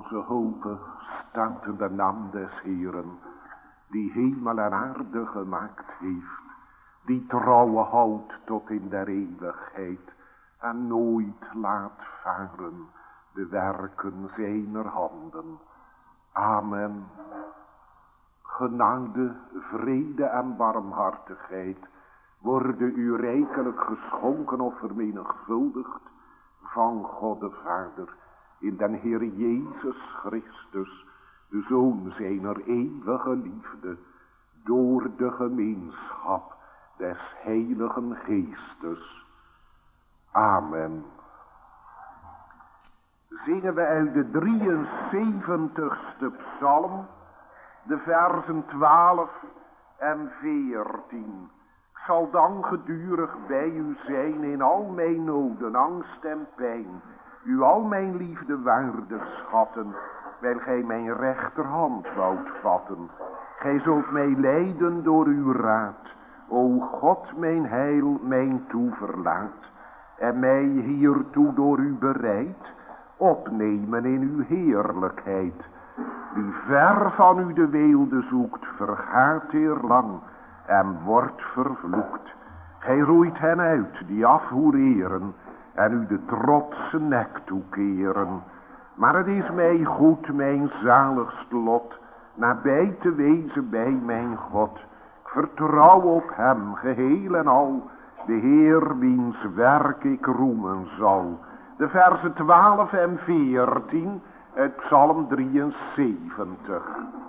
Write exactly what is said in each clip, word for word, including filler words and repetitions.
Onze hope staat in de naam des Heeren, die hemel en aarde gemaakt heeft, die trouwe houdt tot in der eeuwigheid en nooit laat varen de werken zijner handen. Amen. Genade, vrede en barmhartigheid worden u rijkelijk geschonken of vermenigvuldigd van God de Vader in den Heer Jezus Christus, de Zoon zijner eeuwige liefde, door de gemeenschap des Heiligen Geestes. Amen. Zingen we uit de drieënzeventigste psalm, de versen twaalf en veertien. Ik zal dan gedurig bij u zijn in al mijn noden, angst en pijn, u al mijn liefde waardig schatten, wijl gij mijn rechterhand woudt vatten. Gij zult mij leiden door uw raad, o God mijn heil, mijn toeverlaat, en mij hiertoe door u bereid, opnemen in uw heerlijkheid. Wie ver van u de weelde zoekt, vergaat eerlang en wordt vervloekt. Gij roeit hen uit die afhoereren en u de trotse nek toekeren. Maar het is mij goed, mijn zaligst lot, nabij te wezen bij mijn God. Ik vertrouw op hem geheel en al, de Heer wiens werk ik roemen zal. De versen twaalf en veertien uit Psalm drieënzeventig.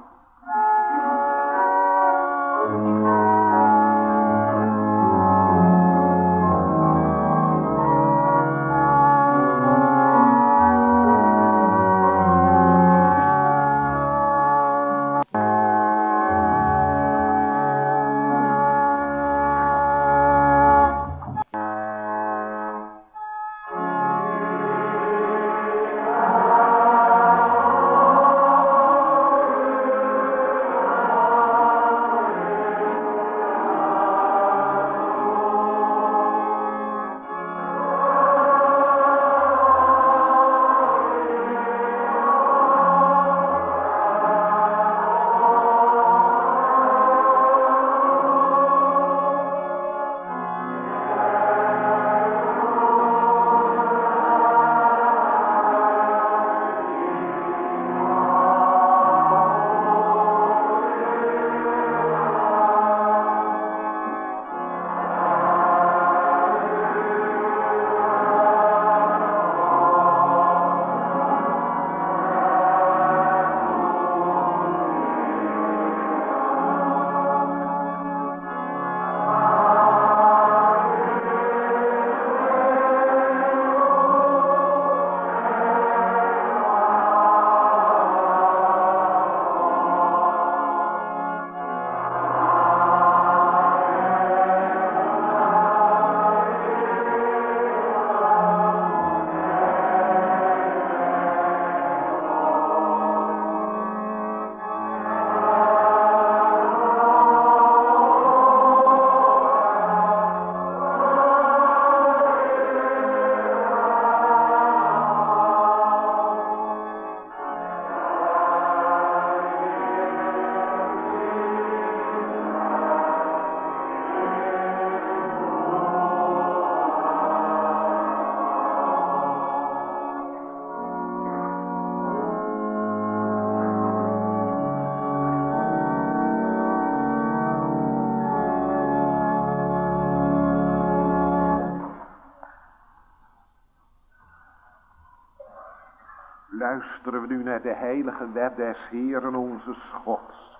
Luisteren we nu naar de heilige wet des Heeren onze Gods.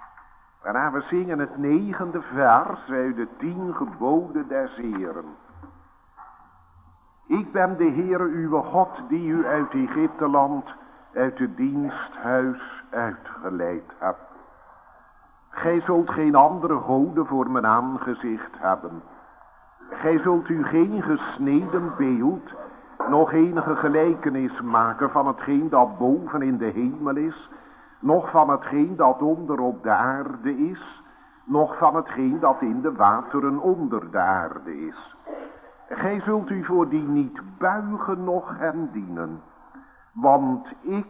Waarna we zingen het negende vers uit de tien geboden des Heeren. Ik ben de Heere uw God die u uit Egypteland, uit het diensthuis uitgeleid hebt. Gij zult geen andere goden voor mijn aangezicht hebben. Gij zult u geen gesneden beeld, nog enige gelijkenis maken van hetgeen dat boven in de hemel is, nog van hetgeen dat onder op de aarde is, nog van hetgeen dat in de wateren onder de aarde is. Gij zult u voor die niet buigen noch hen dienen, want ik,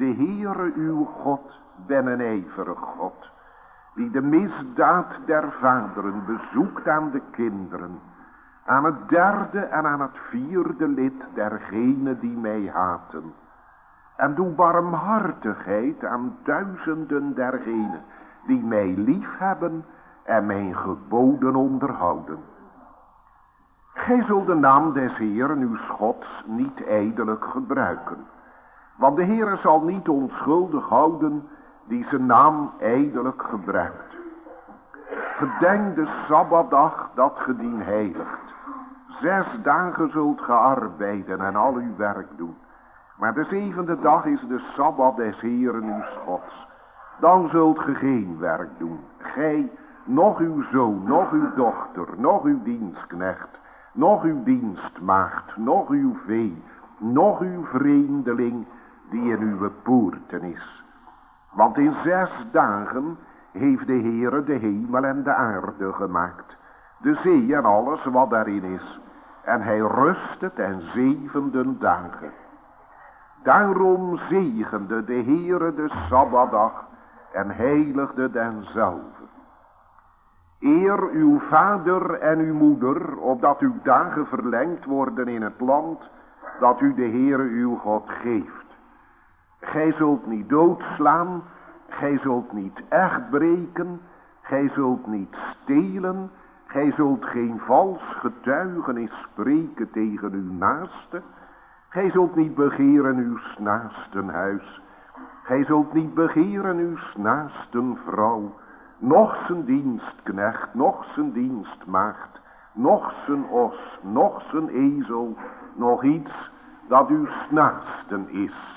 de Heere uw God ben een ijverig God, die de misdaad der vaderen bezoekt aan de kinderen, aan het derde en aan het vierde lid dergenen die mij haten. En doe barmhartigheid aan duizenden dergenen die mij lief hebben en mijn geboden onderhouden. Gij zult de naam des Heeren uw Gods niet ijdelijk gebruiken, want de Heere zal niet onschuldig houden die zijn naam ijdelijk gebruikt. Gedenk de Sabbatdag dat ge dien heiligt. Zes dagen zult ge arbeiden en al uw werk doen. Maar de zevende dag is de Sabbat des Heeren uw Gods. Dan zult ge geen werk doen. Gij, nog uw zoon, nog uw dochter, nog uw dienstknecht, nog uw dienstmaagd, nog uw vee, nog uw vreemdeling die in uw poorten is. Want in zes dagen heeft de Heere de hemel en de aarde gemaakt, de zee en alles wat daarin is. En hij rustte ten zevende dagen. Daarom zegende de Heere de Sabbatdag en heiligde denzelve. Eer uw vader en uw moeder, opdat uw dagen verlengd worden in het land dat u de Heere uw God geeft. Gij zult niet doodslaan, gij zult niet echt breken, gij zult niet stelen, gij zult geen vals getuigenis spreken tegen uw naaste, gij zult niet begeren uw naasten huis, gij zult niet begeren uw naasten vrouw, noch zijn dienstknecht, noch zijn dienstmaagd, noch zijn os, noch zijn ezel, nog iets dat uw naasten is.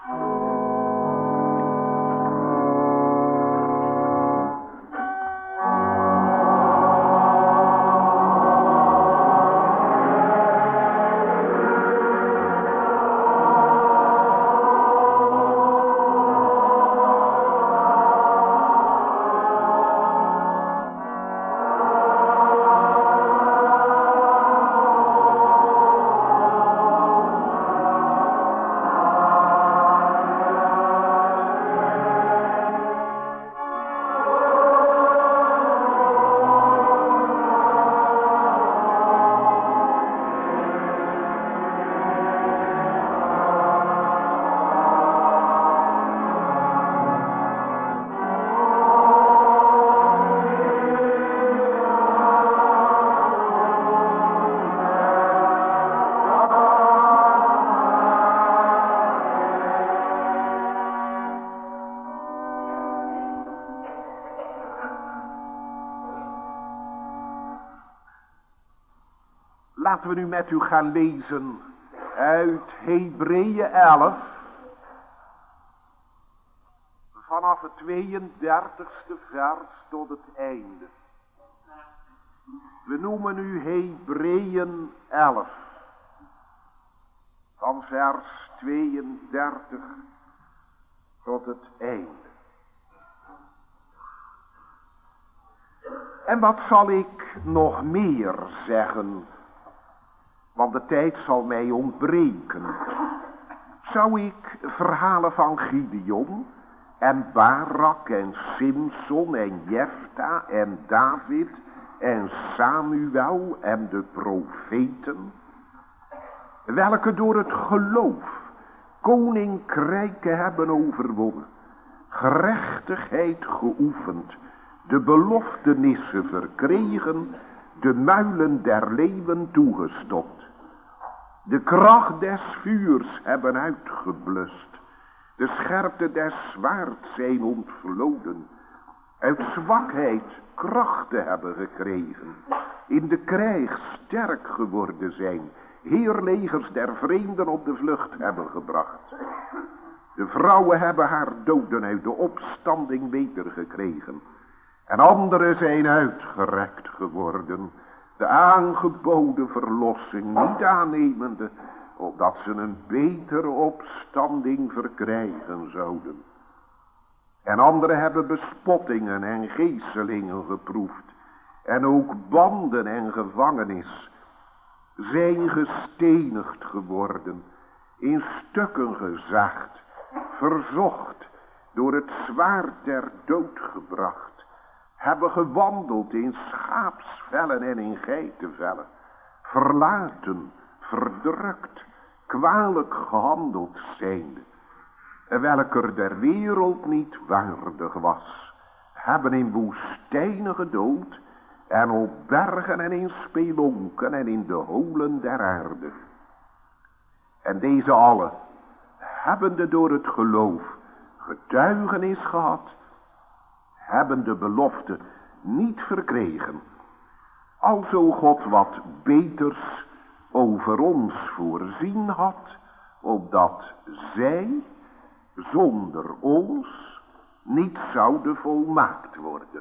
Laten we nu met u gaan lezen uit Hebreeën elf, vanaf het tweeëndertigste vers tot het einde. We noemen nu Hebreeën elf, van vers tweeëndertig tot het einde. En wat zal ik nog meer zeggen? Want de tijd zal mij ontbreken. Zou ik verhalen van Gideon en Barak en Simson en Jefta en David en Samuel en de profeten, welke door het geloof koninkrijken hebben overwonnen, gerechtigheid geoefend, de beloftenissen verkregen, de muilen der leeuwen toegestopt, de kracht des vuurs hebben uitgeblust, de scherpte des zwaards zijn ontvloden, uit zwakheid krachten hebben gekregen, in de krijg sterk geworden zijn, heerlegers der vreemden op de vlucht hebben gebracht. De vrouwen hebben haar doden uit de opstanding wedergekregen, en anderen zijn uitgerekt geworden, de aangeboden verlossing niet aannemende, opdat ze een betere opstanding verkrijgen zouden. En anderen hebben bespottingen en geeselingen geproefd, en ook banden en gevangenis, zijn gestenigd geworden, in stukken gezaagd verzocht, door het zwaard der dood gebracht, hebben gewandeld in schaapsvellen en in geitenvellen, verlaten, verdrukt, kwalijk gehandeld zijnde, welker der wereld niet waardig was, hebben in woestijnen gedood en op bergen en in spelonken en in de holen der aarde. En deze allen, hebbende door het geloof getuigenis gehad, hebben de belofte niet verkregen, alzo God wat beters over ons voorzien had, opdat zij zonder ons niet zouden volmaakt worden.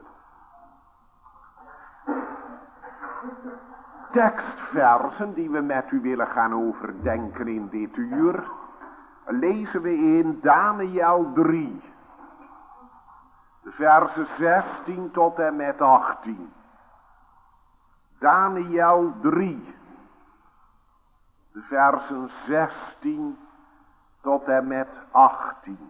Tekstversen die we met u willen gaan overdenken in dit uur, lezen we in Daniël drie, de versen zestien tot en met achttien. Daniël drie, de versen zestien tot en met achttien.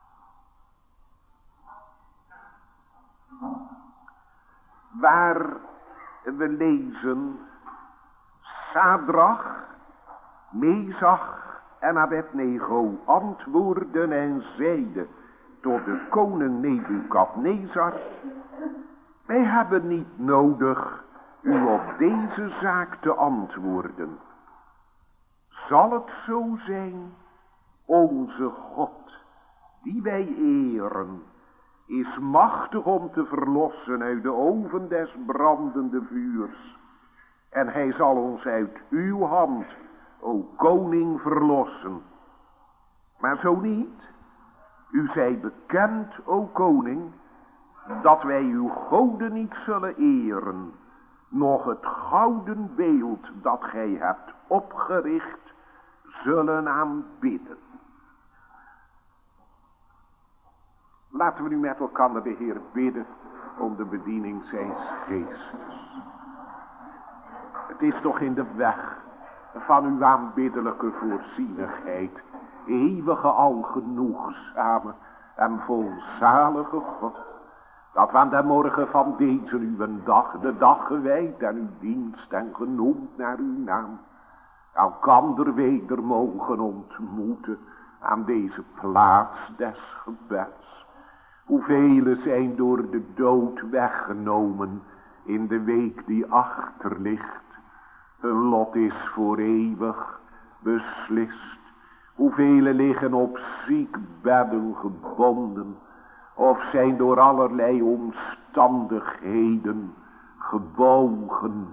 Waar we lezen: Sadrach, Mesach en Abednego antwoorden en zeiden tot de koning Nebukadnezar: wij hebben niet nodig u op deze zaak te antwoorden. Zal het zo zijn? Onze God, die wij eren, is machtig om te verlossen uit de oven des brandende vuurs. En hij zal ons uit uw hand, o koning, verlossen. Maar zo niet, u zij bekend, o koning, dat wij uw goden niet zullen eren, noch het gouden beeld dat gij hebt opgericht, zullen aanbidden. Laten we nu met elkaar de Heer bidden om de bediening zijns geestes. Het is toch in de weg van uw aanbiddelijke voorzienigheid, eeuwige algenoegzame en volzalige God, dat we aan de morgen van deze uw dag, de dag gewijd aan uw dienst en genoemd naar uw naam, elkander weder mogen ontmoeten aan deze plaats des gebeds. Hoeveel zijn door de dood weggenomen in de week die achter ligt. Hun lot is voor eeuwig beslist. Hoeveel liggen op ziekbedden gebonden, of zijn door allerlei omstandigheden gebogen,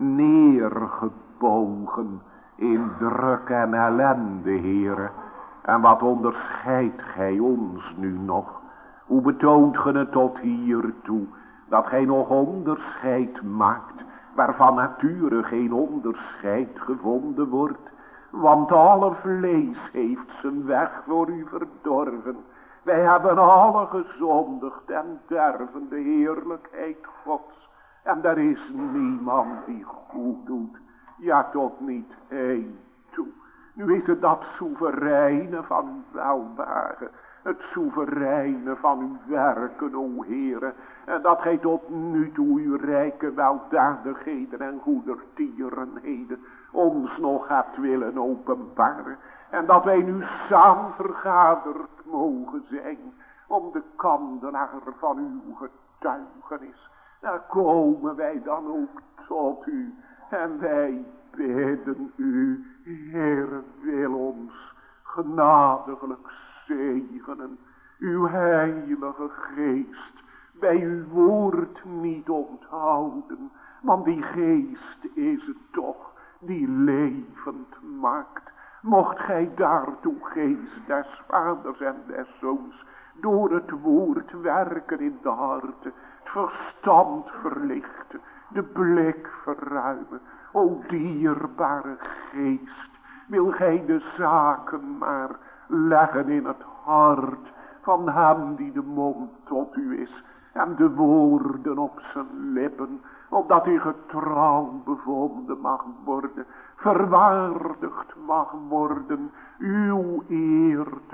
neergebogen in druk en ellende, Heere. En wat onderscheidt gij ons nu nog? Hoe betoont ge het tot hiertoe, dat gij nog onderscheid maakt, waarvan nature geen onderscheid gevonden wordt? Want alle vlees heeft zijn weg voor u verdorven. Wij hebben alle gezondigd en derven de heerlijkheid Gods. En er is niemand die goed doet, ja tot niet één toe. Nu is het dat soevereine van uw welbehagen, het soevereine van uw werken, o Heere, en dat gij tot nu toe uw rijke weldadigheden en goedertierenheden ons nog hebt willen openbaren, en dat wij nu samen vergaderd mogen zijn om de kandelaar van uw getuigenis. Daar komen wij dan ook tot u, en wij bidden u, Heere, wil ons genadiglijk zegenen, uw heilige geest bij uw woord niet onthouden, want die geest is het toch die levend maakt. Mocht gij daartoe, geest des vaders en des zoons, door het woord werken in de harten, het verstand verlichten, de blik verruimen. O dierbare geest, wil gij de zaken maar leggen in het hart van hem die de mond tot u is en de woorden op zijn lippen, opdat hij getrouw bevonden mag worden, verwaardigd mag worden, uw eer te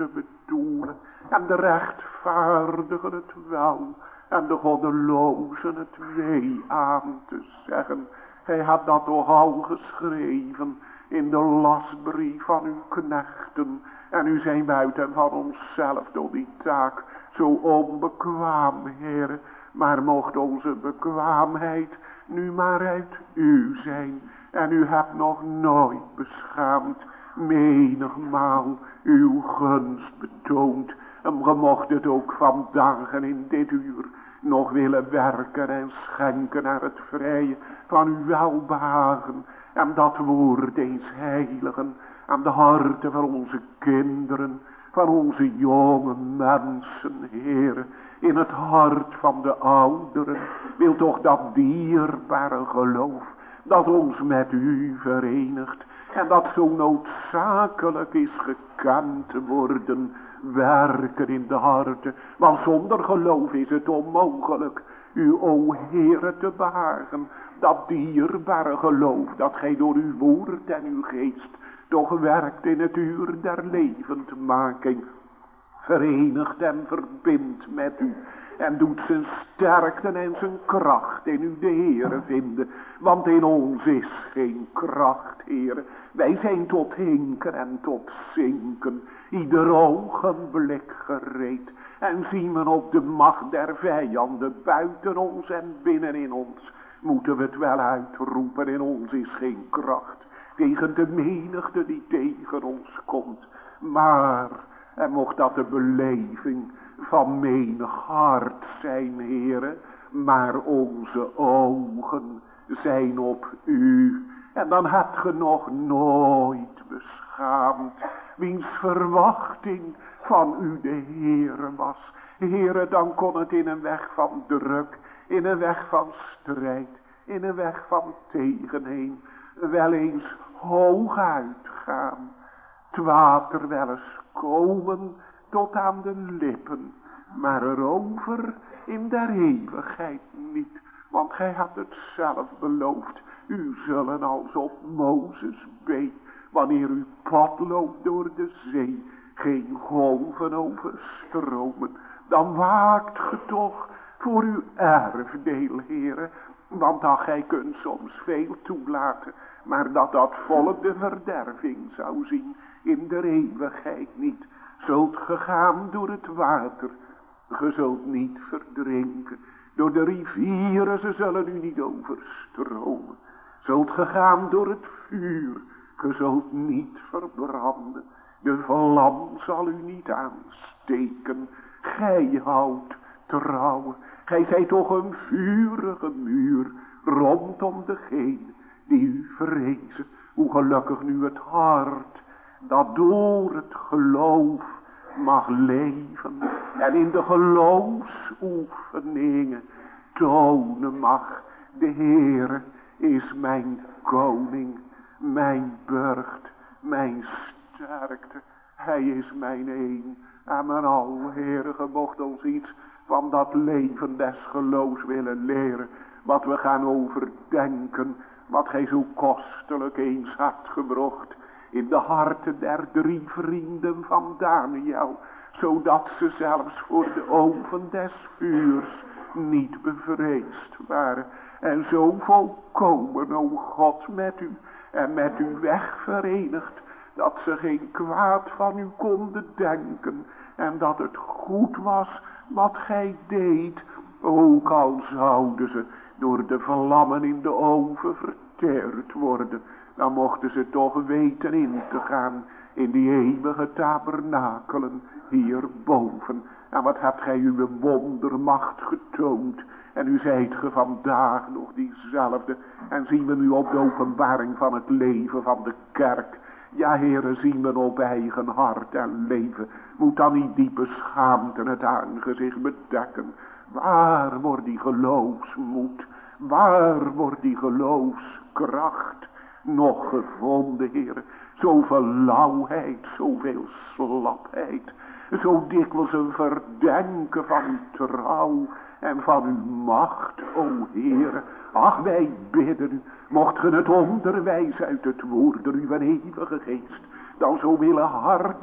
stoelen, en de rechtvaardigen het wel, en de goddelozen het wee aan te zeggen. Gij had dat toch al geschreven in de lastbrief van uw knechten. En u zijn buiten van onszelf door die taak zo onbekwaam, Heere. Maar mocht onze bekwaamheid nu maar uit u zijn. En u hebt nog nooit beschaamd, menigmaal uw gunst betoond. En ge mocht het ook vandaag en in dit uur nog willen werken en schenken naar het vrije van uw welbehagen. En dat woord eens heiligen aan de harten van onze kinderen, van onze jonge mensen, Heere. In het hart van de ouderen wil toch dat dierbare geloof dat ons met u verenigt en dat zo noodzakelijk is gekend te worden, werken in de harten. Want zonder geloof is het onmogelijk u, o Heere, te behagen. Dat dierbare geloof dat gij door uw woord en uw geest toch werkt in het uur der levendmaking, verenigt en verbindt met u en doet zijn sterkte en zijn kracht in u de Heere vinden. Want in ons is geen kracht, Heere. Wij zijn tot hinken en tot zinken, ieder ogenblik gereed. En zien we op de macht der vijanden buiten ons en binnenin ons, moeten we het wel uitroepen, in ons is geen kracht tegen de menigte die tegen ons komt. Maar, en mocht dat de beleving van menig hart zijn, Heere, maar onze ogen zijn op u. En dan hebt ge nog nooit beschaamd wiens verwachting van u de Heere was. Heere, dan kon het in een weg van druk, in een weg van strijd, in een weg van tegenheen wel eens hooguit gaan. Het water wel eens komen tot aan de lippen, maar erover in der eeuwigheid niet. Want gij had het zelf beloofd, u zullen als op Mozes beet, wanneer uw pad loopt door de zee, geen golven overstromen. Dan waakt ge toch voor uw erfdeel, Heere. Want ach, gij kunt soms veel toelaten, maar dat dat volk de verderving zou zien, in de eeuwigheid niet. Zult ge gaan door het water, ge zult niet verdrinken. Door de rivieren, ze zullen u niet overstromen. Zult ge gaan door het vuur, ge zult niet verbranden. De vlam zal u niet aansteken. Gij houdt trouw. Gij zijt toch een vurige muur rondom degene die u vrezen. Hoe gelukkig nu het hart dat door het geloof mag leven en in de geloofsoefeningen tonen mag. De Heere is mijn koning, mijn burcht, mijn sterkte. Hij is mijn een. Amen. Al, Heere, ge mocht ons iets van dat leven des geloofs willen leren, wat we gaan overdenken, wat gij zo kostelijk eens hebt gebracht in de harten der drie vrienden van Daniel, zodat ze zelfs voor de oven des vuurs niet bevreesd waren. En zo volkomen, o God, met u en met uw weg verenigd, dat ze geen kwaad van u konden denken en dat het goed was wat gij deed, ook al zouden ze door de vlammen in de oven verteerd worden. Dan mochten ze toch weten in te gaan in die eeuwige tabernakelen hierboven. En wat hebt gij uw wondermacht getoond. En u zijt ge vandaag nog diezelfde. En zien we nu op de openbaring van het leven van de kerk. Ja, Heere, zien we op eigen hart en leven. Moet dan die diepe schaamte het aangezicht bedekken. Waar wordt die geloofsmoed? Waar wordt die geloofskracht nog gevonden, Heere? Zoveel lauwheid, zoveel slapheid. Zo dikwijls een verdenken van uw trouw en van uw macht, o Heere. Ach, wij bidden u, mocht ge het onderwijs uit het woord door uw eeuwige geest dan zo willen harten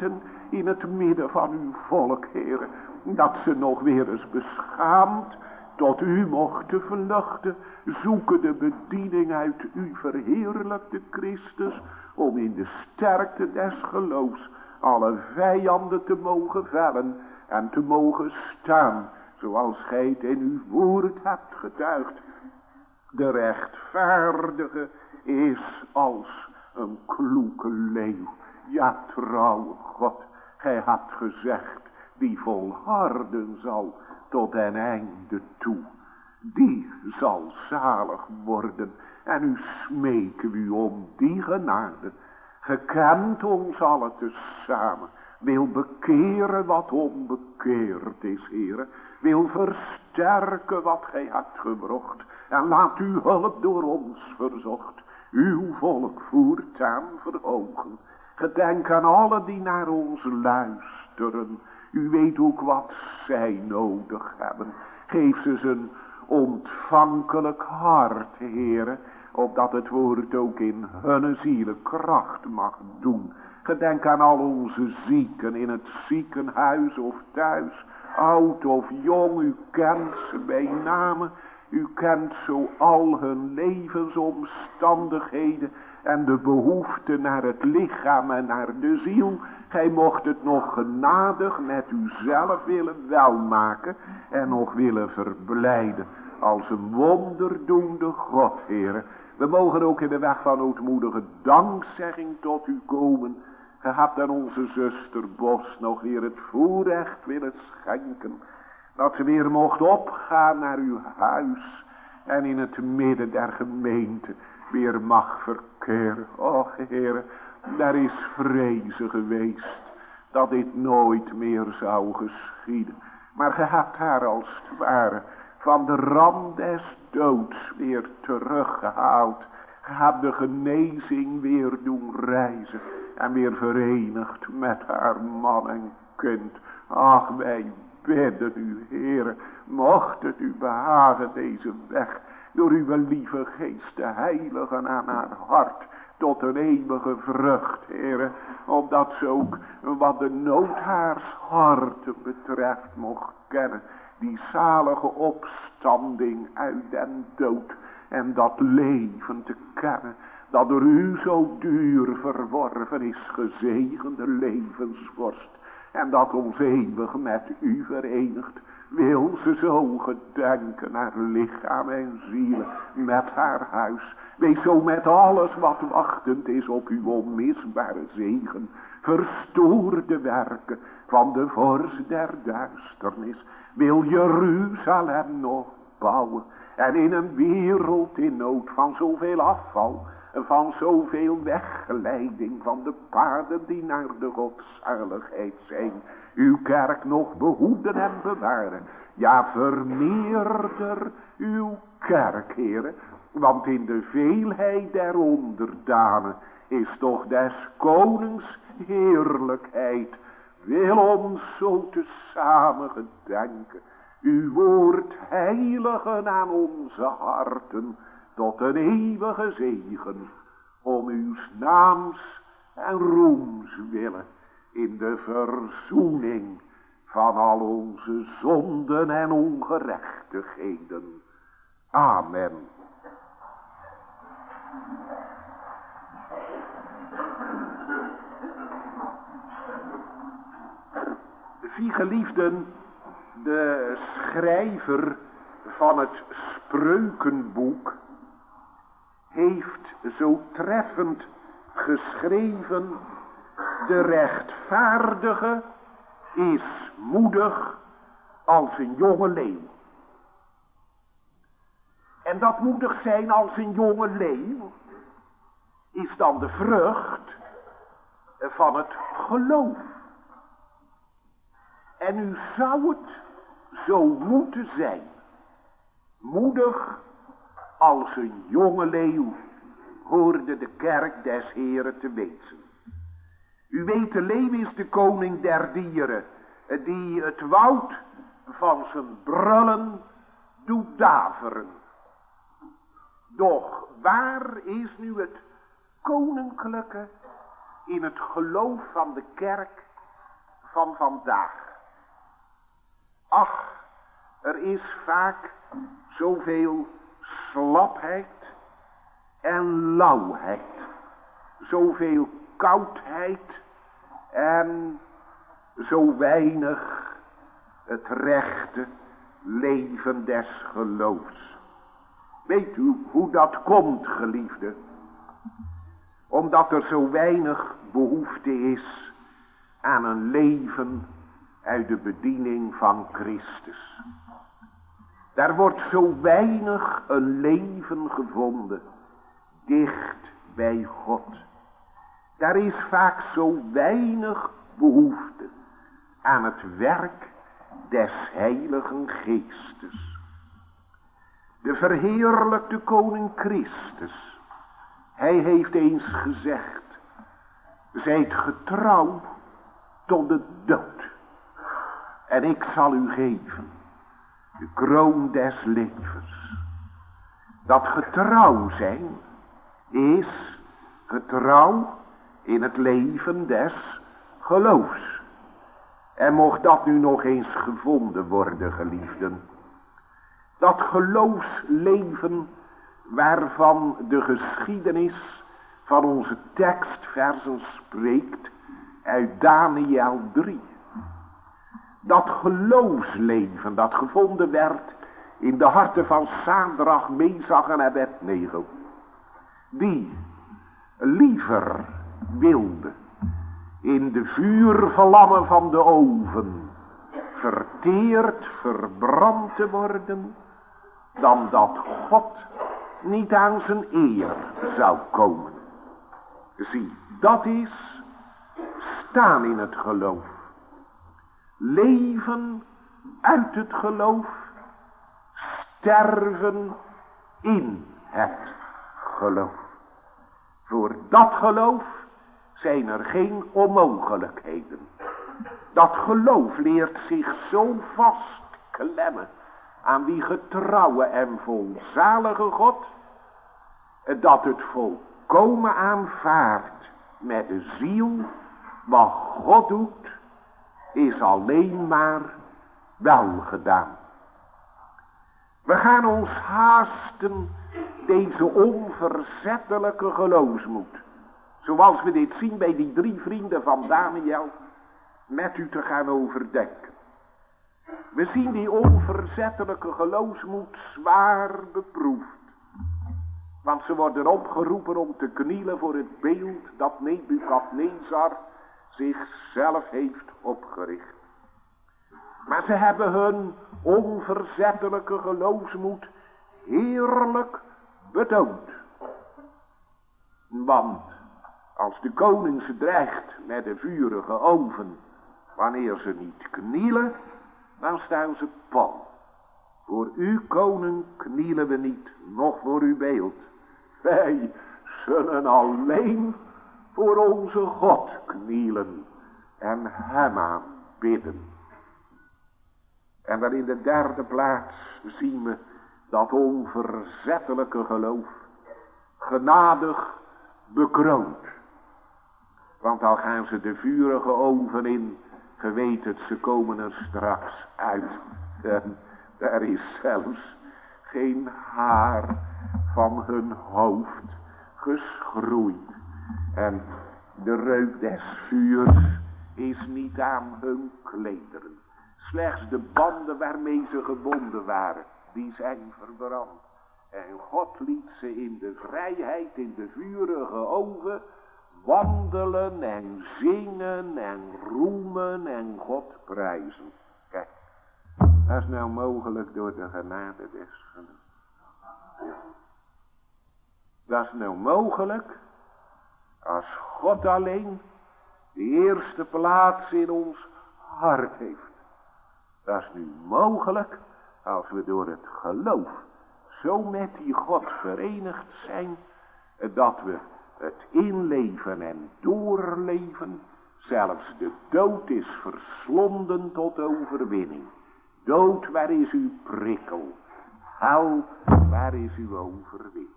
in het midden van uw volk, Heere, dat ze nog weer eens beschaamd tot u mochten vluchten, zoeken de bediening uit uw verheerlijkte Christus, om in de sterkte des geloofs alle vijanden te mogen vellen en te mogen staan, zoals gij het in uw woord hebt getuigd. De rechtvaardige is als een kloeke leeuw. Ja, trouwe God, gij hebt gezegd, die volharden zal tot den einde toe. Die zal zalig worden en u smeken u om die genade. Ge kent ons alle tezamen, wil bekeren wat onbekeerd is, Heere, wil versterken wat gij hebt gebracht, en laat uw hulp door ons verzocht, uw volk voortaan verhogen. Gedenk aan alle die naar ons luisteren, u weet ook wat zij nodig hebben. Geef ze een ontvankelijk hart, Heere, opdat het woord ook in hun zielen kracht mag doen. Gedenk aan al onze zieken in het ziekenhuis of thuis, oud of jong, u kent ze bij name. U kent zo al hun levensomstandigheden en de behoefte naar het lichaam en naar de ziel. Gij mocht het nog genadig met uzelf willen welmaken en nog willen verblijden als een wonderdoende God, Heere. We mogen ook in de weg van ootmoedige dankzegging tot u komen. Ge hebt aan onze zuster Bos nog weer het voorrecht willen schenken, dat ze weer mocht opgaan naar uw huis en in het midden der gemeente weer mag verkeren. Och, Heere, daar is vrezen geweest dat dit nooit meer zou geschieden. Maar ge hebt haar als het ware van de rand des doods weer teruggehaald. Ge hebt de genezing weer doen reizen en weer verenigd met haar man en kind. Ach, wij bidden u, Heere, mocht het u behagen deze weg door uw lieve geest te heiligen aan haar hart tot een eeuwige vrucht, Heere, opdat ze ook wat de nood haars harten betreft mocht kennen, die zalige opstanding uit den dood en dat leven te kennen, dat door u zo duur verworven is, gezegende levensvorst, en dat ons eeuwig met u verenigt. Wil ze zo gedenken haar lichaam en ziel met haar huis. Wees zo met alles wat wachtend is op uw onmisbare zegen. Verstoor de werken van de vorst der duisternis. Wil Jeruzalem nog bouwen. En in een wereld in nood van zoveel afval, van zoveel weggeleiding van de paden die naar de godzaligheid zijn, uw kerk nog behoeden en bewaren. Ja, vermeerder uw kerk, Heere, want in de veelheid der onderdanen is toch des konings heerlijkheid. Wil ons zo tezamen gedenken, uw woord heiligen aan onze harten, tot een eeuwige zegen, om uw naams en roems willen, in de verzoening van al onze zonden en ongerechtigheden. Amen. Zie, geliefden, de schrijver van het Spreukenboek heeft zo treffend geschreven: de rechtvaardige is moedig als een jonge leeuw. En dat moedig zijn als een jonge leeuw is dan de vrucht van het geloof. En u zou het zo moeten zijn. Moedig als een jonge leeuw, hoorde de kerk des Heren te wezen. U weet, de leeuw is de koning der dieren, die het woud van zijn brullen doet daveren. Doch waar is nu het koninklijke in het geloof van de kerk van vandaag. Ach, er is vaak zoveel slapheid en lauwheid, zoveel koudheid en zo weinig het rechte leven des geloofs. Weet u hoe dat komt, geliefde? Omdat er zo weinig behoefte is aan een leven uit de bediening van Christus. Daar wordt zo weinig een leven gevonden dicht bij God. Daar is vaak zo weinig behoefte aan het werk des Heiligen Geestes. De verheerlijkte koning Christus, hij heeft eens gezegd: zijt getrouw tot de dood, en ik zal u geven de kroon des levens. Dat getrouw zijn is getrouw in het leven des geloofs. En mocht dat nu nog eens gevonden worden, geliefden. Dat geloofsleven waarvan de geschiedenis van onze tekstversen spreekt uit Daniël drie. Dat geloofsleven dat gevonden werd in de harten van Sadrach, Mesach en Abednego. Die liever wilde in de vuurvlammen van de oven verteerd, verbrand te worden, dan dat God niet aan zijn eer zou komen. Zie, dat is staan in het geloof. Leven uit het geloof, sterven in het geloof. Voor dat geloof zijn er geen onmogelijkheden. Dat geloof leert zich zo vast klemmen aan die getrouwe en volzalige God, dat het volkomen aanvaardt met de ziel. Wat God doet, is alleen maar welgedaan. We gaan ons haasten deze onverzettelijke geloofsmoed, zoals we dit zien bij die drie vrienden van Daniël, met u te gaan overdenken. We zien die onverzettelijke geloofsmoed zwaar beproefd. Want ze worden opgeroepen om te knielen voor het beeld dat Nebukadnezar zichzelf heeft opgericht. Maar ze hebben hun onverzettelijke geloofsmoed heerlijk betoond. Want als de koning ze dreigt met de vurige oven, wanneer ze niet knielen, dan staan ze pal. Voor uw koning knielen we niet, noch voor uw beeld. Wij zullen alleen voor onze God knielen en hem aanbidden. En dan in de derde plaats zien we dat onverzettelijke geloof genadig bekroond. Want al gaan ze de vurige oven in, ge weet het, ze komen er straks uit. En er is zelfs geen haar van hun hoofd geschroeid. En de reuk des vuurs is niet aan hun klederen. Slechts de banden waarmee ze gebonden waren, die zijn verbrand. En God liet ze in de vrijheid, in de vurige oven, wandelen en zingen en roemen en God prijzen. Kijk, dat is nou mogelijk door de genade des geloofs. Dat is nou mogelijk als God alleen de eerste plaats in ons hart heeft. Dat is nu mogelijk als we door het geloof zo met die God verenigd zijn, dat we het inleven en doorleven, zelfs de dood is verslonden tot overwinning. Dood, waar is uw prikkel? Hel, waar is uw overwinning?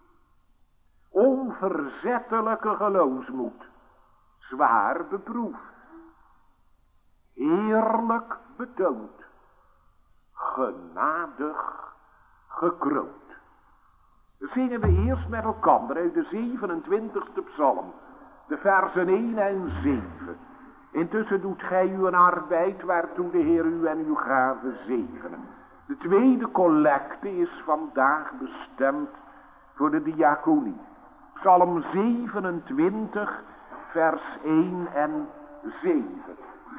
Onverzettelijke geloofsmoed, zwaar beproefd. heerlijk betoond, genadig gekroond. Zingen we eerst met elkaar uit de zevenentwintigste psalm, de versen één en zeven. Intussen doet gij uw arbeid, waartoe de Heer u en uw gave zegenen. De tweede collecte is vandaag bestemd voor de diaconie. Psalm zevenentwintig, vers één en zeven.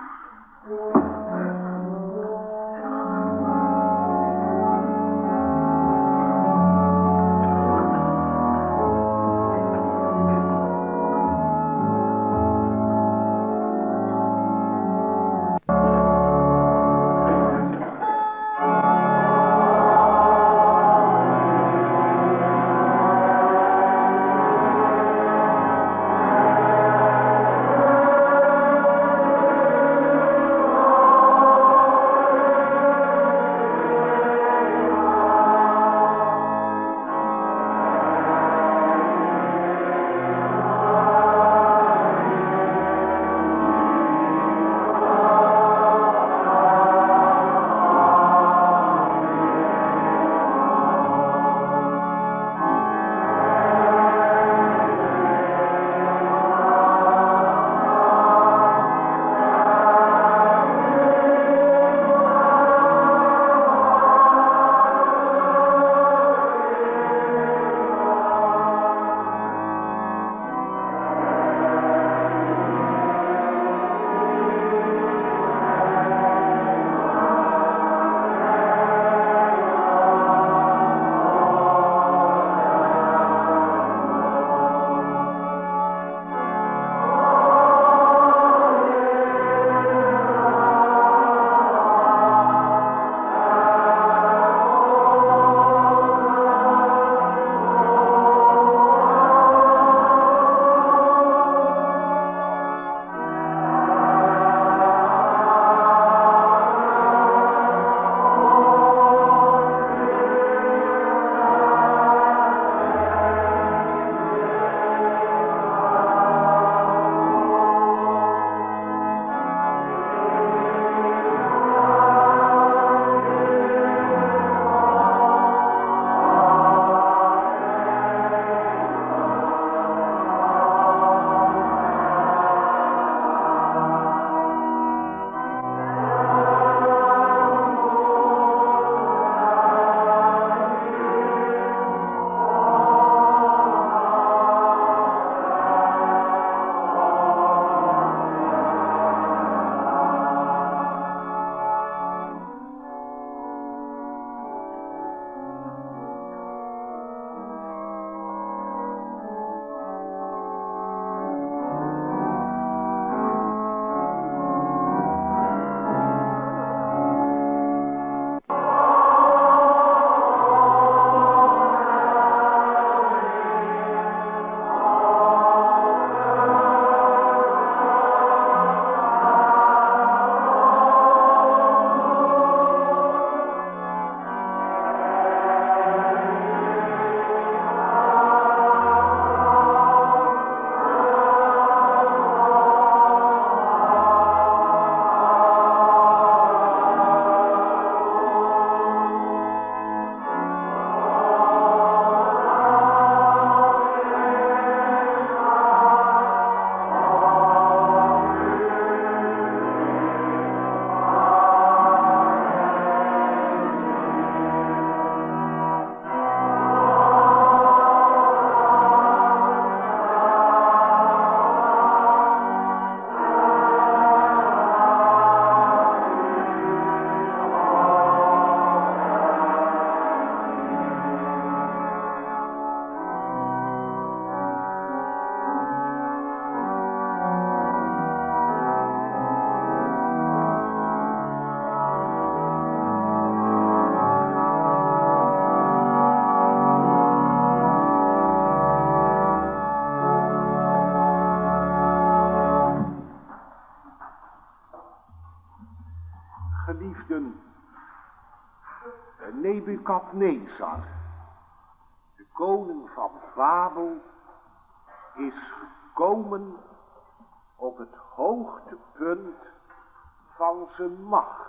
geliefden, Nebukadnezar, de koning van Babel, is gekomen op het hoogtepunt van zijn macht.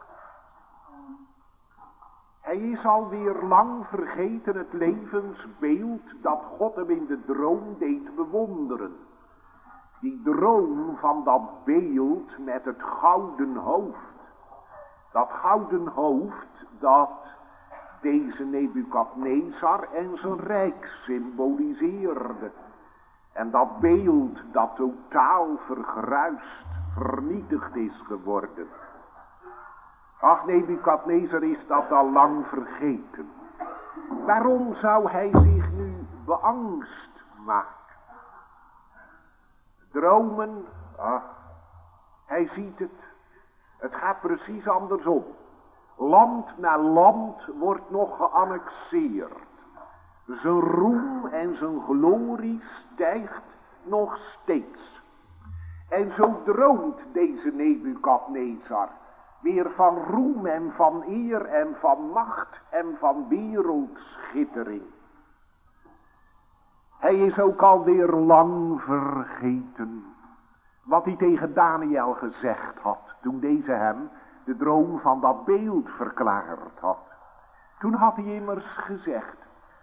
Hij is alweer lang vergeten het levensbeeld dat God hem in de droom deed bewonderen. Die droom van dat beeld met het gouden hoofd. Dat gouden hoofd dat deze Nebukadnezar en zijn rijk symboliseerde. En dat beeld dat totaal vergruist, vernietigd is geworden. Ach, Nebukadnezar is dat al lang vergeten. Waarom zou hij zich nu beangst maken? Dromen, ach, hij ziet het. Het gaat precies andersom. Land na land wordt nog geannexeerd. Zijn roem en zijn glorie stijgt nog steeds. En zo droomt deze Nebukadnezar weer van roem en van eer en van macht en van wereldschittering. Hij is ook alweer lang vergeten wat hij tegen Daniel gezegd had toen deze hem de droom van dat beeld verklaard had. Toen had hij immers gezegd: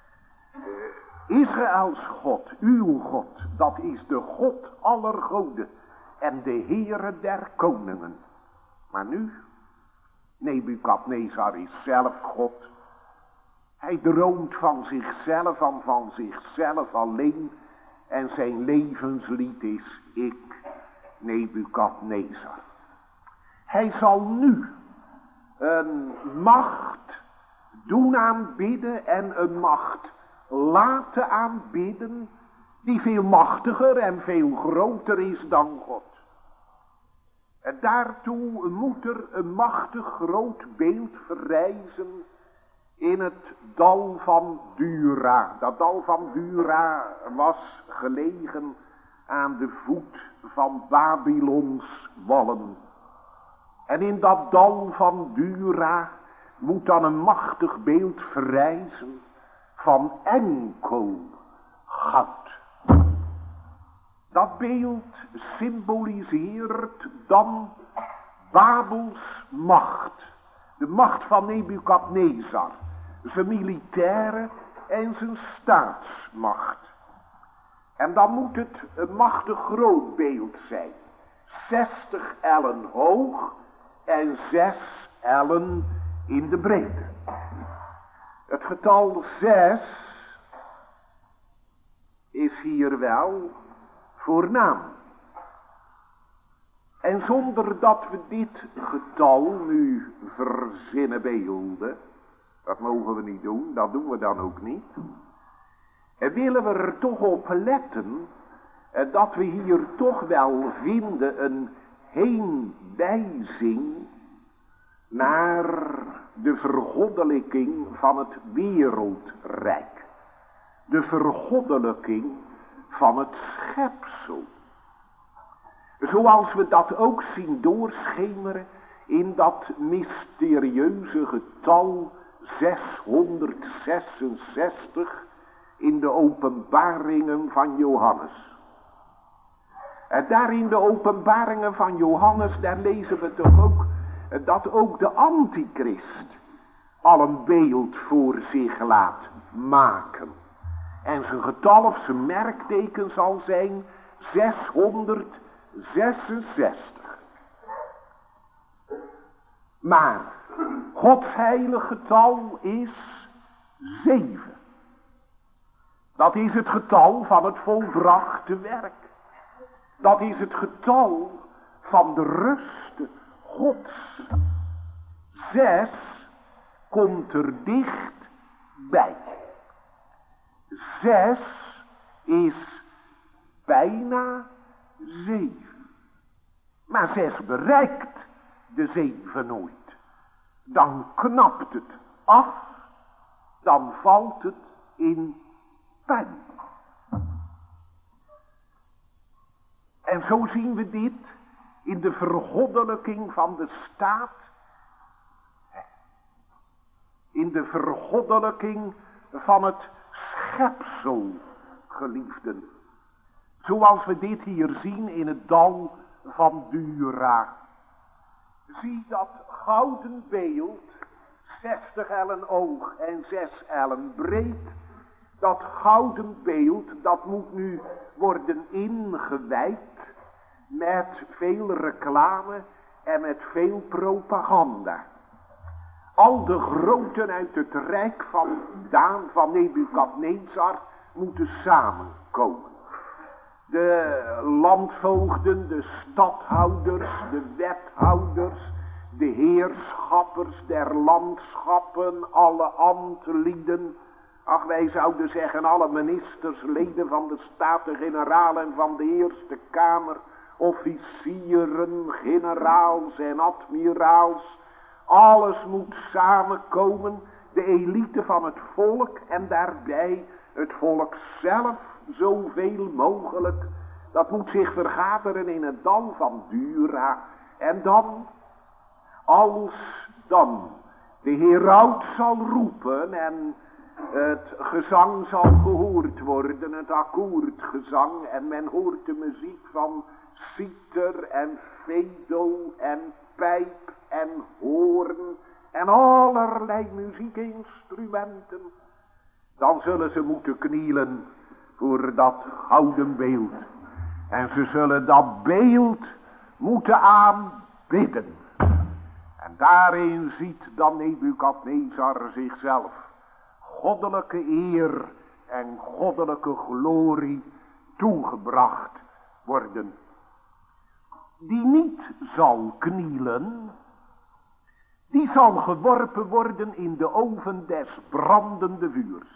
Israëls God, uw God, dat is de God aller goden en de Heere der koningen. Maar nu, Nebukadnezar is zelf God. Hij droomt van zichzelf en van zichzelf alleen. En zijn levenslied is: ik, Nebukadnezar. Hij zal nu een macht doen aanbidden en een macht laten aanbidden die veel machtiger en veel groter is dan God. En daartoe moet er een machtig groot beeld verrijzen in het dal van Dura. Dat dal van Dura was gelegen aan de voet van Babylons wallen. En in dat dal van Dura moet dan een machtig beeld verrijzen van enkel goud. Dat beeld symboliseert dan Babels macht. De macht van Nebukadnezar. Zijn militaire en zijn staatsmacht. En dan moet het een machtig groot beeld zijn. zestig ellen hoog en zes ellen in de breedte. Het getal zes is hier wel voornaam. En zonder dat we dit getal nu verzinnen beelden, dat mogen we niet doen, dat doen we dan ook niet. En willen we er toch op letten, dat we hier toch wel vinden een heenwijzing naar de vergoddelijking van het wereldrijk. De vergoddelijking van het schepsel. Zoals we dat ook zien doorschemeren in dat mysterieuze getal zeshonderdzesenzestig in de openbaringen van Johannes. En daar in de openbaringen van Johannes, daar lezen we toch ook dat ook de antichrist al een beeld voor zich laat maken. En zijn getal of zijn merkteken zal zijn zeshonderdzesenzestig. Maar Gods heilige getal is zeven. Dat is het getal van het volbrachte werk. Dat is het getal van de rust Gods. Zes komt er dicht bij. Zes is bijna zeven. Maar zes bereikt de zeven nooit. Dan knapt het af, dan valt het in puin. En zo zien we dit in de vergoddelijking van de staat. In de vergoddelijking van het schepsel, geliefden. Zoals we dit hier zien in het dal van Dura. Zie dat gouden beeld, zestig ellen hoog en zes ellen breed. Dat gouden beeld, dat moet nu worden ingewijd met veel reclame en met veel propaganda. Al de groten uit het rijk van Daan van Nebukadnezar moeten samenkomen. De landvoogden, de stadhouders, de wethouders, de heerschappers der landschappen, alle ambtlieden. Ach, wij zouden zeggen alle ministers, leden van de Staten-Generaal en van de Eerste Kamer, officieren, generaals en admiraals. Alles moet samenkomen, de elite van het volk en daarbij het volk zelf, zoveel mogelijk. Dat moet zich vergaderen in het dal van Dura. En dan, als dan de heraut zal roepen en het gezang zal gehoord worden, het akkoordgezang, en men hoort de muziek van citer en vedel en pijp en hoorn en allerlei muziekinstrumenten, dan zullen ze moeten knielen voor dat gouden beeld. En ze zullen dat beeld moeten aanbidden. En daarin ziet dan Nebukadnezar zichzelf goddelijke eer en goddelijke glorie toegebracht worden. Die niet zal knielen, die zal geworpen worden in de oven des brandende vuurs.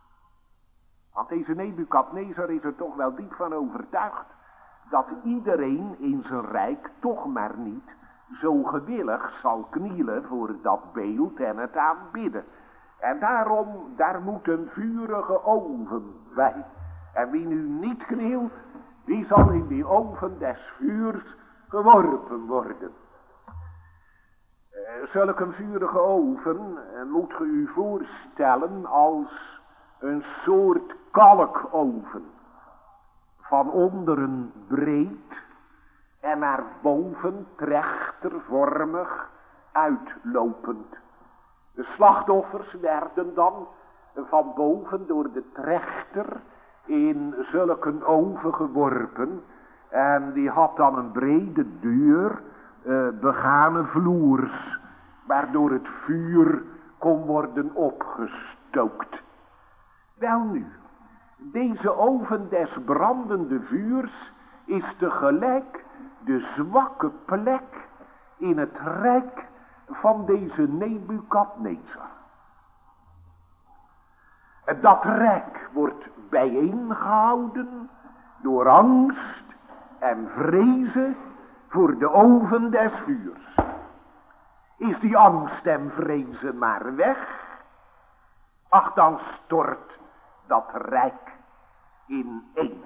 Want deze Nebukadnezar is er toch wel diep van overtuigd dat iedereen in zijn rijk toch maar niet zo gewillig zal knielen voor dat beeld en het aanbidden. En daarom, daar moet een vurige oven bij. En wie nu niet knielt, die zal in die oven des vuurs geworpen worden. Uh, zulke vurige oven uh, moet ge u voorstellen als een soort kalkoven. Van onderen breed en naar boven trechtervormig uitlopend. De slachtoffers werden dan van boven door de trechter in zulke oven geworpen. En die had dan een brede deur, uh, begane vloers, waardoor het vuur kon worden opgestookt. Welnu, deze oven des brandende vuurs is tegelijk de zwakke plek in het rijk van deze Nebukadnezar. Dat rijk wordt bijeengehouden door angst en vrezen voor de oven des vuurs. Is die angst en vrezen maar weg, ach, dan stort dat rijk ineen.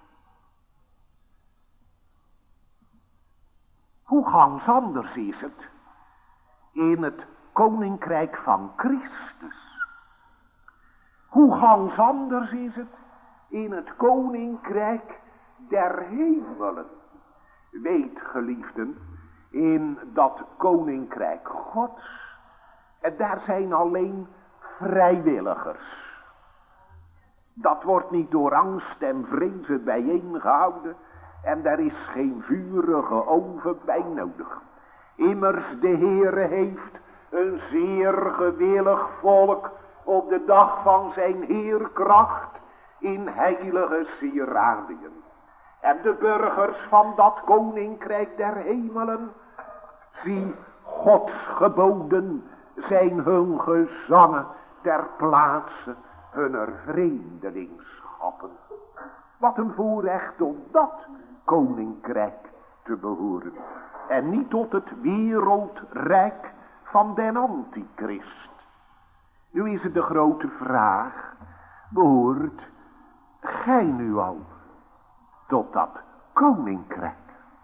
Hoe gans anders is het in het koninkrijk van Christus. Hoe gans anders is het in het koninkrijk der hemelen. Weet, geliefden, in dat koninkrijk Gods, en daar zijn alleen vrijwilligers. Dat wordt niet door angst en vrezen bijeengehouden en daar is geen vurige oven bij nodig. Immers de Heere heeft een zeer gewillig volk op de dag van zijn heerkracht in heilige sieradiën. En de burgers van dat koninkrijk der hemelen, zie Gods geboden zijn hun gezangen ter plaatse hunner vreemdelingschappen. Wat een voorrecht om dat koninkrijk te behoren. En niet tot het wereldrijk van den antichrist. Nu is het de grote vraag, behoort gij nu al tot dat koninkrijk?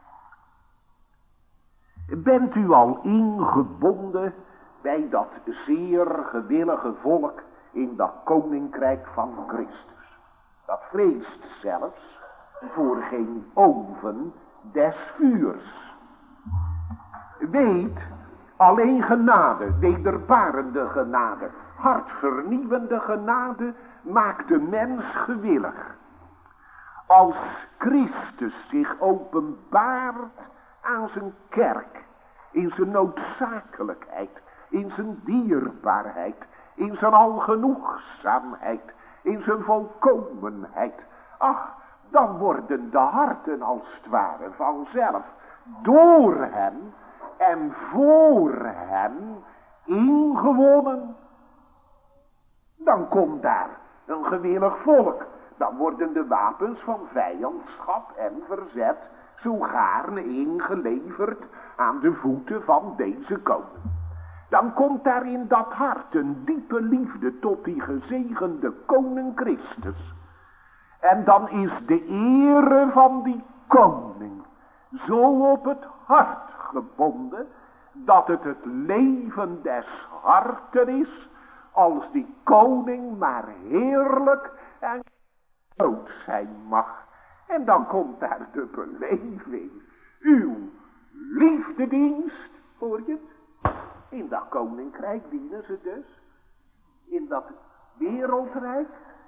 Bent u al ingebonden bij dat zeer gewillige volk in dat koninkrijk van Christus? Dat vreest zelfs voor geen oven des vuurs. Weet, alleen genade, wederbarende genade, hartvernieuwende genade, maakt de mens gewillig. Als Christus zich openbaart aan zijn kerk, in zijn noodzakelijkheid, in zijn dierbaarheid, in zijn algenoegzaamheid, in zijn volkomenheid. Ach, dan worden de harten als het ware vanzelf door hem en voor hem ingewonnen. Dan komt daar een gewillig volk. Dan worden de wapens van vijandschap en verzet zo gaarne ingeleverd aan de voeten van deze koning. Dan komt daar in dat hart een diepe liefde tot die gezegende koning Christus. En dan is de ere van die koning zo op het hart gebonden, dat het het leven des harten is, als die koning maar heerlijk en groot zijn mag. En dan komt daar de beleving. Uw liefdedienst, hoor je het? In dat koninkrijk dienen ze dus. In dat wereldrijk.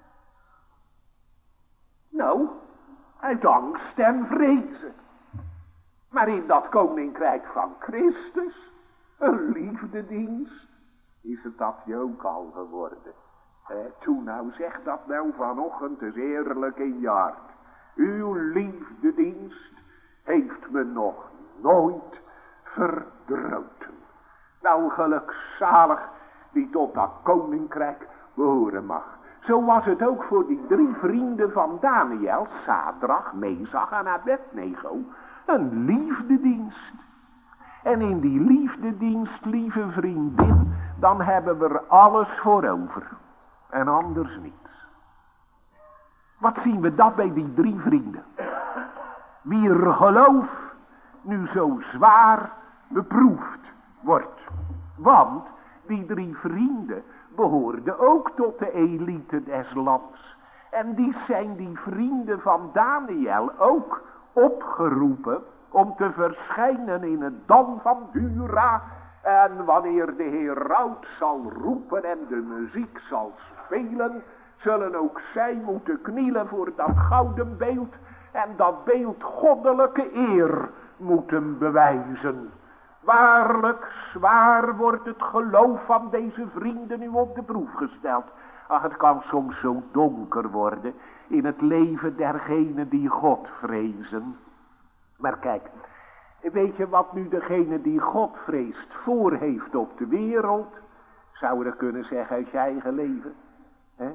Nou, uit angst en vrezen. Maar in dat koninkrijk van Christus, een liefdedienst, is het dat je ook al geworden. Eh, toen nou, zeg dat nou vanochtend eens eerlijk in je hart. Uw liefdedienst heeft me nog nooit verdroten. Nou, gelukzalig die tot dat koninkrijk behoren mag. Zo was het ook voor die drie vrienden van Daniel, Sadrach, Mesach en Abednego, een liefdedienst. En in die liefdedienst, lieve vriendin, dan hebben we er alles voor over. En anders niets. Wat zien we dat bij die drie vrienden? Wier geloof nu zo zwaar beproefd wordt. Want die drie vrienden behoorden ook tot de elite des lands. En die zijn die vrienden van Daniel ook opgeroepen om te verschijnen in het dam van Dura. En wanneer de heraut zal roepen en de muziek zal spelen, zullen ook zij moeten knielen voor dat gouden beeld en dat beeld goddelijke eer moeten bewijzen. Waarlijk, zwaar wordt het geloof van deze vrienden nu op de proef gesteld. Ach, het kan soms zo donker worden in het leven dergenen die God vrezen. Maar kijk, weet je wat nu degene die God vreest voor heeft op de wereld? Zou je kunnen zeggen uit je eigen leven? Hè?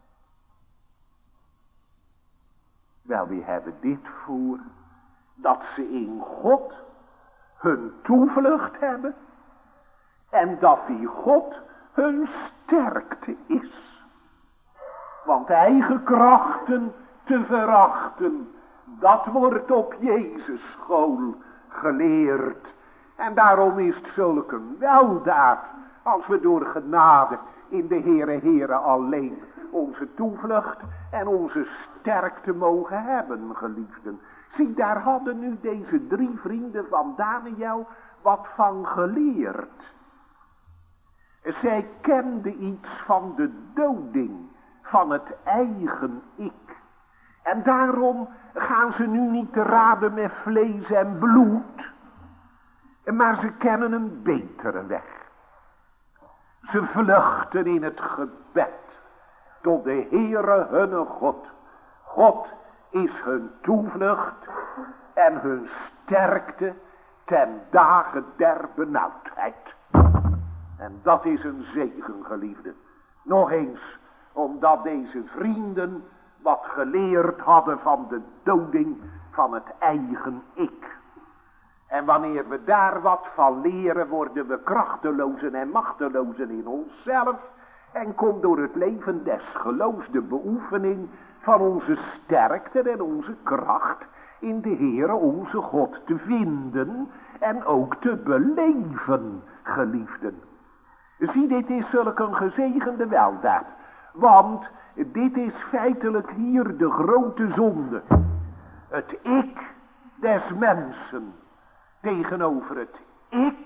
Wel, die hebben dit voor, dat ze in God hun toevlucht hebben en dat die God hun sterkte is. Want eigen krachten te verachten, dat wordt op Jezus school geleerd. En daarom is het zulk een weldaad als we door genade in de Heere Heere alleen onze toevlucht en onze sterkte mogen hebben, geliefden. Zie, daar hadden nu deze drie vrienden van Daniel wat van geleerd. Zij kenden iets van de doding van het eigen ik. En daarom gaan ze nu niet te raden met vlees en bloed, maar ze kennen een betere weg. Ze vluchten in het gebed tot de Heere hunne God. God is hun toevlucht en hun sterkte ten dagen der benauwdheid. En dat is een zegen, geliefde. Nog eens, omdat deze vrienden wat geleerd hadden van de doding van het eigen ik. En wanneer we daar wat van leren, worden we krachtelozen en machtelozen in onszelf. En komt door het leven des geloofs de beoefening van onze sterkte en onze kracht in de Heere onze God te vinden en ook te beleven, geliefden. Zie, dit is zulk een gezegende weldaad. Want dit is feitelijk hier de grote zonde. Het ik des mensen tegenover het ik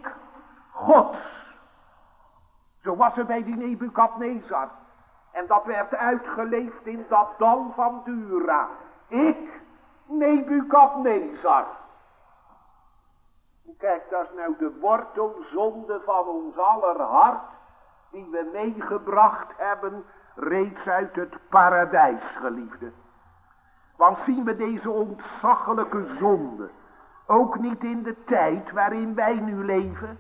Gods. Zo was het bij die Nebukadnezar. En dat werd uitgeleefd in dat dal van Dura. Ik, Nebukadnezar. Kijk, dat is nou de wortelzonde van ons aller hart, die we meegebracht hebben, reeds uit het paradijs, geliefde. Want zien we deze ontzaglijke zonde ook niet in de tijd waarin wij nu leven?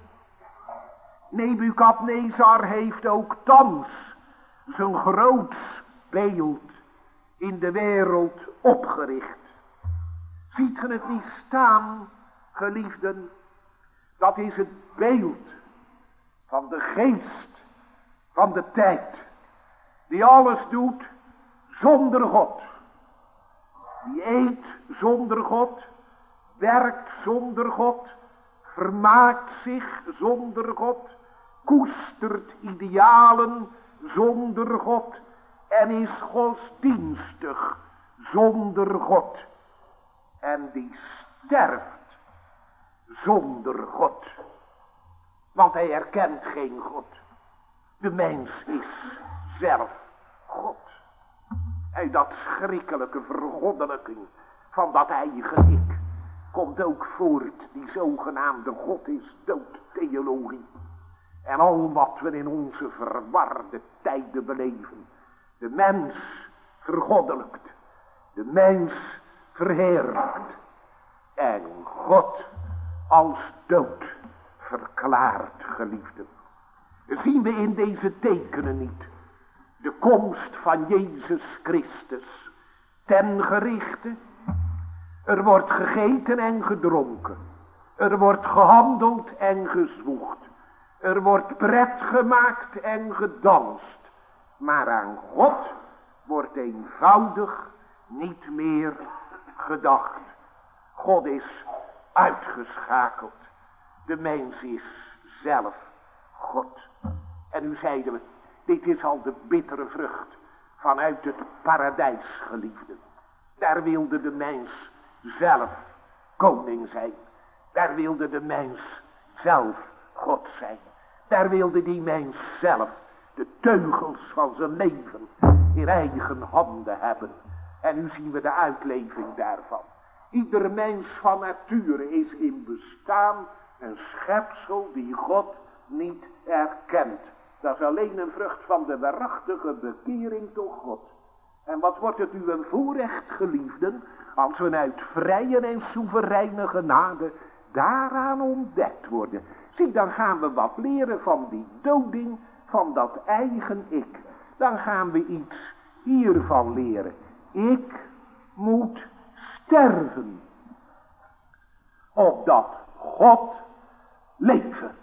Nebukadnezar heeft ook thans zijn groots beeld in de wereld opgericht. Ziet ge het niet staan, geliefden? Dat is het beeld van de geest van de tijd, die alles doet zonder God. Die eet zonder God, werkt zonder God, vermaakt zich zonder God, koestert idealen zonder God en is godsdienstig zonder God. En die sterft zonder God. Want hij erkent geen God. De mens is zelf God. Uit dat schrikkelijke vergoddelijking van dat eigen ik komt ook voort die zogenaamde God is dood theologie. En al wat we in onze verwarde tijden beleven. De mens vergoddelijkt. De mens verheerlijkt. En God als dood verklaart, geliefden. Zien we in deze tekenen niet de komst van Jezus Christus ten gerichte? Er wordt gegeten en gedronken. Er wordt gehandeld en gezwoegd. Er wordt pret gemaakt en gedanst. Maar aan God wordt eenvoudig niet meer gedacht. God is uitgeschakeld. De mens is zelf God. En nu zeiden we, dit is al de bittere vrucht vanuit het paradijs, geliefden. Daar wilde de mens zelf koning zijn. Daar wilde de mens zelf God zijn. Daar wilde die mens zelf de teugels van zijn leven in eigen handen hebben. En nu zien we de uitleving daarvan. Ieder mens van nature is in bestaan een schepsel die God niet erkent. Dat is alleen een vrucht van de waarachtige bekering tot God. En wat wordt het u een voorrecht, geliefden, als we uit vrije en soevereine genade daaraan ontdekt worden. Zie, dan gaan we wat leren van die doding van dat eigen ik. Dan gaan we iets hiervan leren. Ik moet sterven, opdat God leven.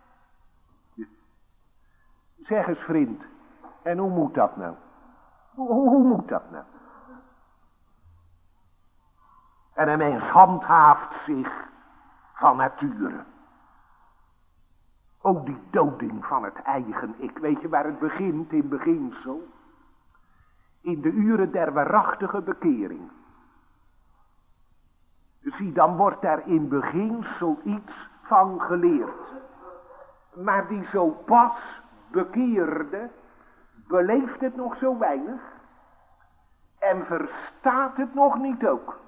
Zeg eens, vriend, en hoe moet dat nou? Hoe, hoe moet dat nou? En een mens handhaaft zich van nature. Ook die doding van het eigen ik. Weet je waar het begint in beginsel? In de uren der waarachtige bekering. Zie, dan wordt daar in beginsel iets van geleerd. Maar die zo pas bekeerde, beleeft het nog zo weinig. En verstaat het nog niet ook.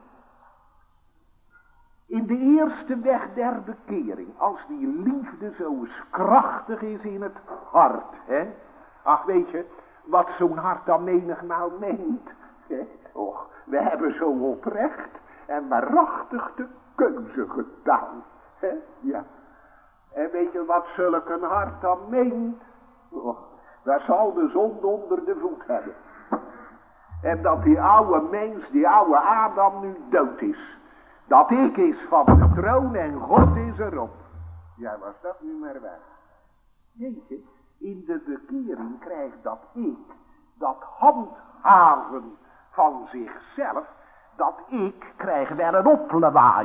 In de eerste weg der bekering, als die liefde zo eens krachtig is in het hart. Hè? Ach, weet je, wat zo'n hart dan menigmaal meent. Hè? Och, we hebben zo oprecht en waarachtig de keuze gedaan. Hè? Ja. En weet je wat zulk een hart dan meent? Och, daar zal de zonde onder de voet hebben. En dat die oude mens, die oude Adam nu dood is. Dat ik is van de troon en God is erop. Ja, was dat nu maar waar. Weet je, in de bekering krijgt dat ik, dat handhaven van zichzelf, dat ik krijg wel een oplawaai.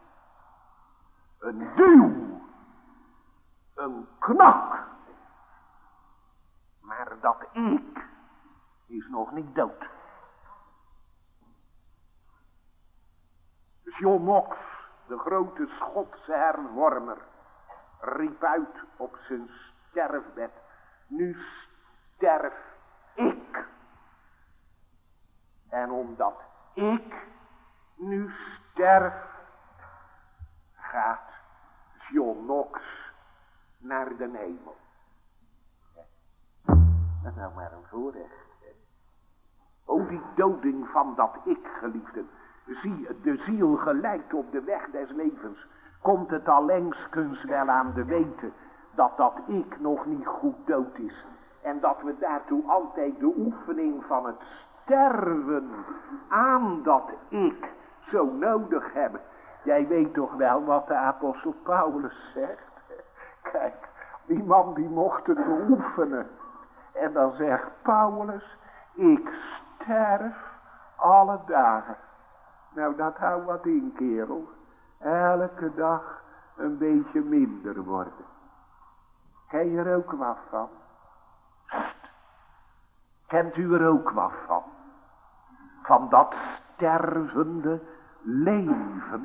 Een duw. Een knak. Maar dat ik is nog niet dood. John Knox, de grote Schotse hervormer, riep uit op zijn sterfbed, nu sterf ik. En omdat ik nu sterf, gaat John Knox naar de hemel. Dat is nou maar een voorrecht. O, die doding van dat ik, geliefden. Zie, de ziel geleid op de weg des levens. Komt het allengskens wel aan de weten dat dat ik nog niet goed dood is. En dat we daartoe altijd de oefening van het sterven aan dat ik zo nodig hebben. Jij weet toch wel wat de apostel Paulus zegt? Kijk, die man die mocht het beoefenen. En dan zegt Paulus, ik sterf alle dagen. Nou, dat houdt wat in, kerel. Elke dag een beetje minder worden. Ken je er ook wat van? Pst. Kent u er ook wat van? Van dat stervende leven?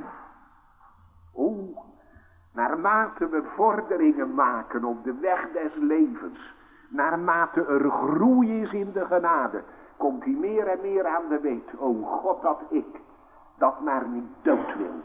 O, naarmate we vorderingen maken op de weg des levens, naarmate er groei is in de genade, komt hij meer en meer aan de weet. O God, dat ik dat maar niet dood wil.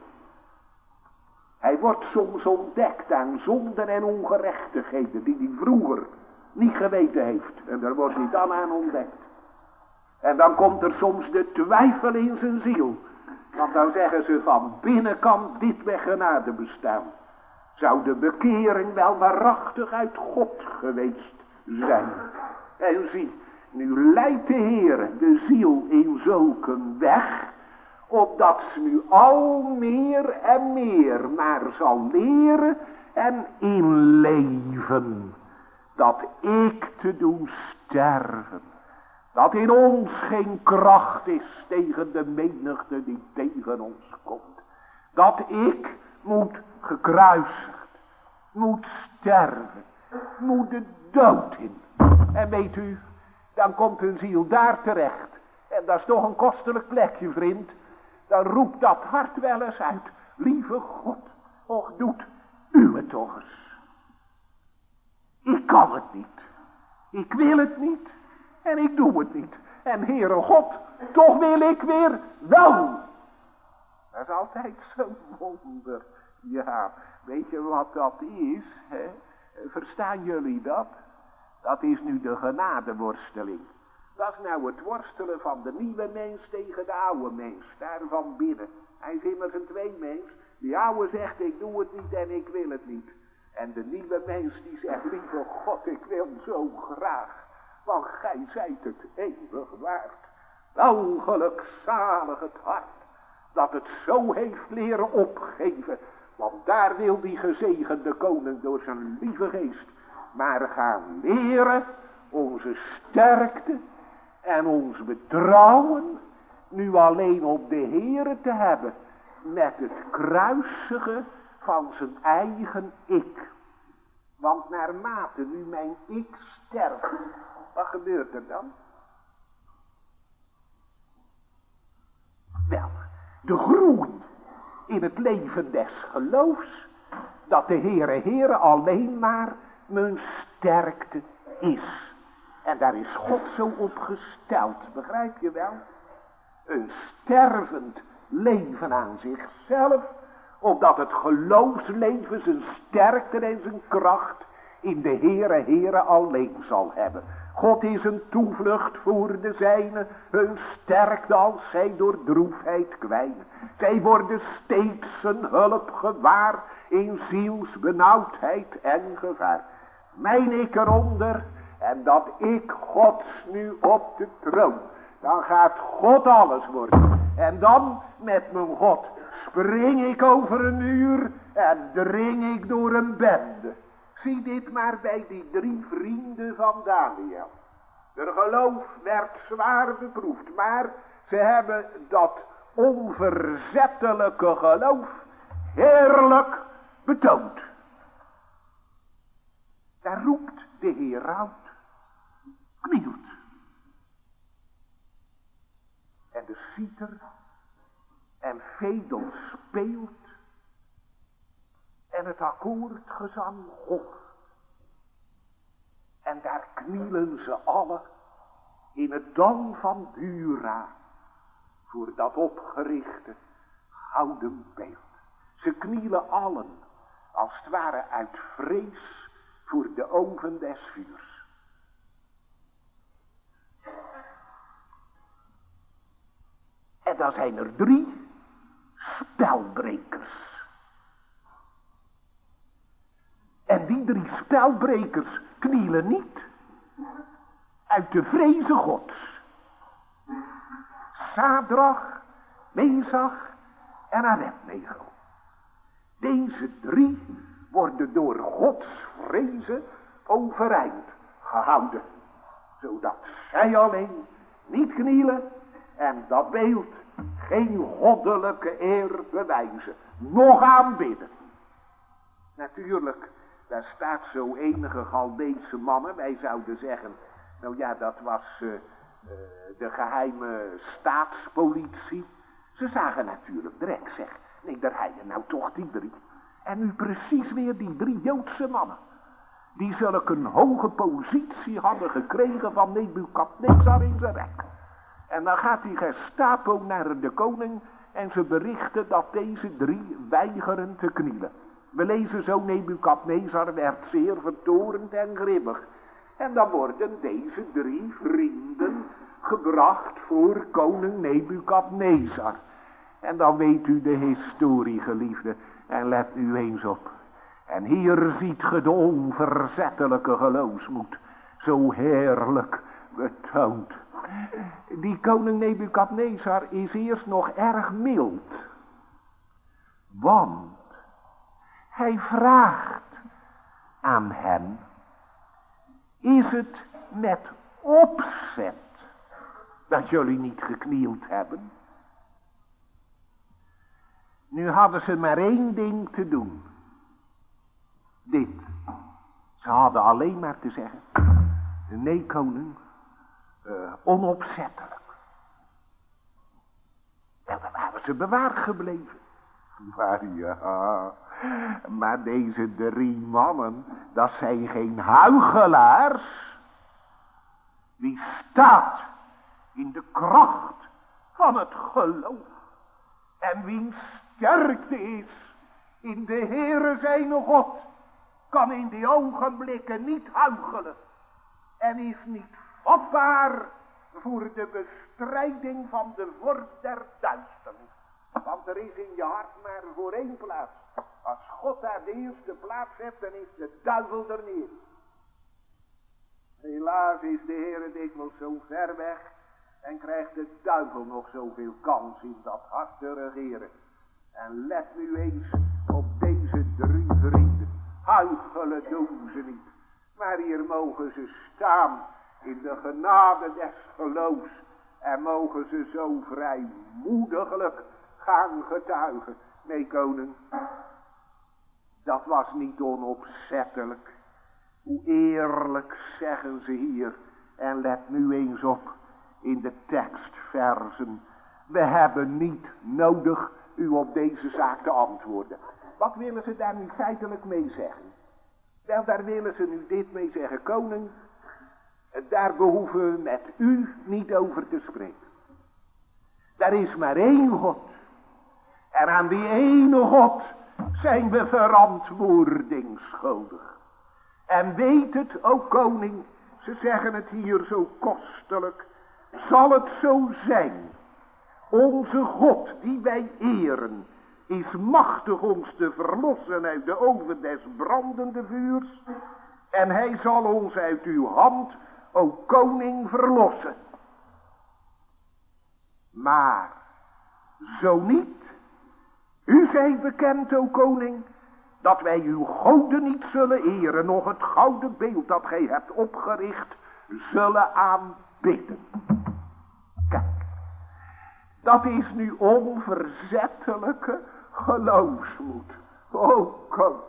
Hij wordt soms ontdekt aan zonden en ongerechtigheden die hij vroeger niet geweten heeft. En daar wordt hij dan aan ontdekt. En dan komt er soms de twijfel in zijn ziel. Want dan zeggen ze van binnenkant dit weg genade bestaan. Zou de bekering wel waarachtig uit God geweest zijn. En zie, nu leidt de Heer de ziel in zulke weg, opdat ze nu al meer en meer maar zal leren en inleven dat ik te doen sterven. Dat in ons geen kracht is tegen de menigte die tegen ons komt. Dat ik moet gekruisigd, moet sterven, moet de dood in. En weet u, dan komt een ziel daar terecht. En dat is toch een kostelijk plekje, vriend. Dan roept dat hart wel eens uit. Lieve God, och doet u het toch eens. Ik kan het niet. Ik wil het niet. En ik doe het niet. En Heere God, toch wil ik weer wel. Dat is altijd zo'n wonder. Ja, weet je wat dat is? Hè? Verstaan jullie dat? Dat is nu de genadeworsteling. Dat is nou het worstelen van de nieuwe mens tegen de oude mens. Daarvan binnen. Hij is immers een tweemens. Die oude zegt, ik doe het niet en ik wil het niet. En de nieuwe mens die zegt, lieve God, ik wil zo graag. Want gij zijt het eeuwig waard. Wel gelukzalig het hart, dat het zo heeft leren opgeven. Want daar wil die gezegende koning door zijn lieve geest maar gaan leren onze sterkte en ons betrouwen nu alleen op de Heere te hebben met het kruisigen van zijn eigen ik. Want naarmate nu mijn ik sterft, wat gebeurt er dan? Wel, de groei in het leven des geloofs, dat de Heere Heere alleen maar mijn sterkte is. En daar is God zo op gesteld, begrijp je wel? Een stervend leven aan zichzelf, opdat het geloofsleven zijn sterkte en zijn kracht in de Heere Heere alleen zal hebben. God is een toevlucht voor de zijnen, hun sterkte als zij door droefheid kwijnen. Zij worden steeds een hulp gewaar in zielsbenauwdheid en gevaar. Mijn ik eronder, en dat ik Gods nu op de troon. Dan gaat God alles worden. En dan met mijn God spring ik over een muur en dring ik door een bende. Zie dit maar bij die drie vrienden van Daniel. Hun geloof werd zwaar beproefd, maar ze hebben dat onverzettelijke geloof heerlijk betoond. Daar roept de Heer uit, knielt. En de citer en vedel speelt. en het akkoordgezang op. En daar knielen ze allen in het dal van Dura voor dat opgerichte gouden beeld. Ze knielen allen als het ware uit vrees voor de oven des vuurs. En dan zijn er drie spelbrekers. En die drie spelbrekers knielen niet uit de vreze Gods. Sadrach, Mesach en Abednego. Deze drie worden door Gods vrezen overeind gehouden. Zodat zij alleen niet knielen en dat beeld geen goddelijke eer bewijzen. Nog aanbidden. Natuurlijk, daar staat zo enige Chaldeense mannen. Wij zouden zeggen, nou ja, dat was uh, uh, de geheime staatspolitie. Ze zagen natuurlijk direct, zeg. Nee, daar heb je nou toch die drie. En nu precies weer die drie Joodse mannen. Die zulke een hoge positie hadden gekregen van Nebukadnezar in zijn rijk. En dan gaat die Gestapo naar de koning en ze berichten dat deze drie weigeren te knielen. We lezen zo, Nebukadnezar werd zeer vertorend en grimmig. En dan worden deze drie vrienden gebracht voor koning Nebukadnezar. En dan weet u de historie, geliefde, en let nu eens op. En hier ziet ge de onverzettelijke geloofsmoed, zo heerlijk betoond. Die koning Nebukadnezar is eerst nog erg mild. Want hij vraagt aan hen, is het met opzet dat jullie niet geknield hebben? Nu hadden ze maar één ding te doen. Dit. Ze hadden alleen maar te zeggen, nee koning, uh, onopzettelijk. En dan waren ze bewaard gebleven. Maar ja, maar deze drie mannen, dat zijn geen huichelaars. Die staat in de kracht van het geloof. En wiens sterkte is in de Heere zijn God, kan in die ogenblikken niet huichelen. En is niet vatbaar voor de bestrijding van de vorst der duisternis. Want er is in je hart maar voor één plaats. Als God daar de eerste plaats heeft, dan is de duivel er niet. Helaas is de Heere dikwijls zo ver weg en krijgt de duivel nog zoveel kans in dat hart te regeren. En let nu eens op deze drie vrienden. Huichelen doen ze niet. Maar hier mogen ze staan in de genade des geloofs. En mogen ze zo vrijmoediglijk gaan getuigen. Nee, koning, dat was niet onopzettelijk. Hoe eerlijk zeggen ze hier. En let nu eens op in de tekstversen. We hebben niet nodig u op deze zaak te antwoorden. Wat willen ze daar nu feitelijk mee zeggen? Wel, daar willen ze nu dit mee zeggen. Koning, daar behoeven we met u niet over te spreken. Er is maar één God. En aan die ene God zijn we verantwoording schuldig. En weet het, o koning, ze zeggen het hier zo kostelijk, zal het zo zijn. Onze God, die wij eren, is machtig ons te verlossen uit de oven des brandende vuurs. En hij zal ons uit uw hand, o koning, verlossen. Maar, zo niet, u zijt bekend, o koning, dat wij uw goden niet zullen eren, nog het gouden beeld dat gij hebt opgericht, zullen aanbidden. Kijk, dat is nu onverzettelijke geloofsmoed. O koning.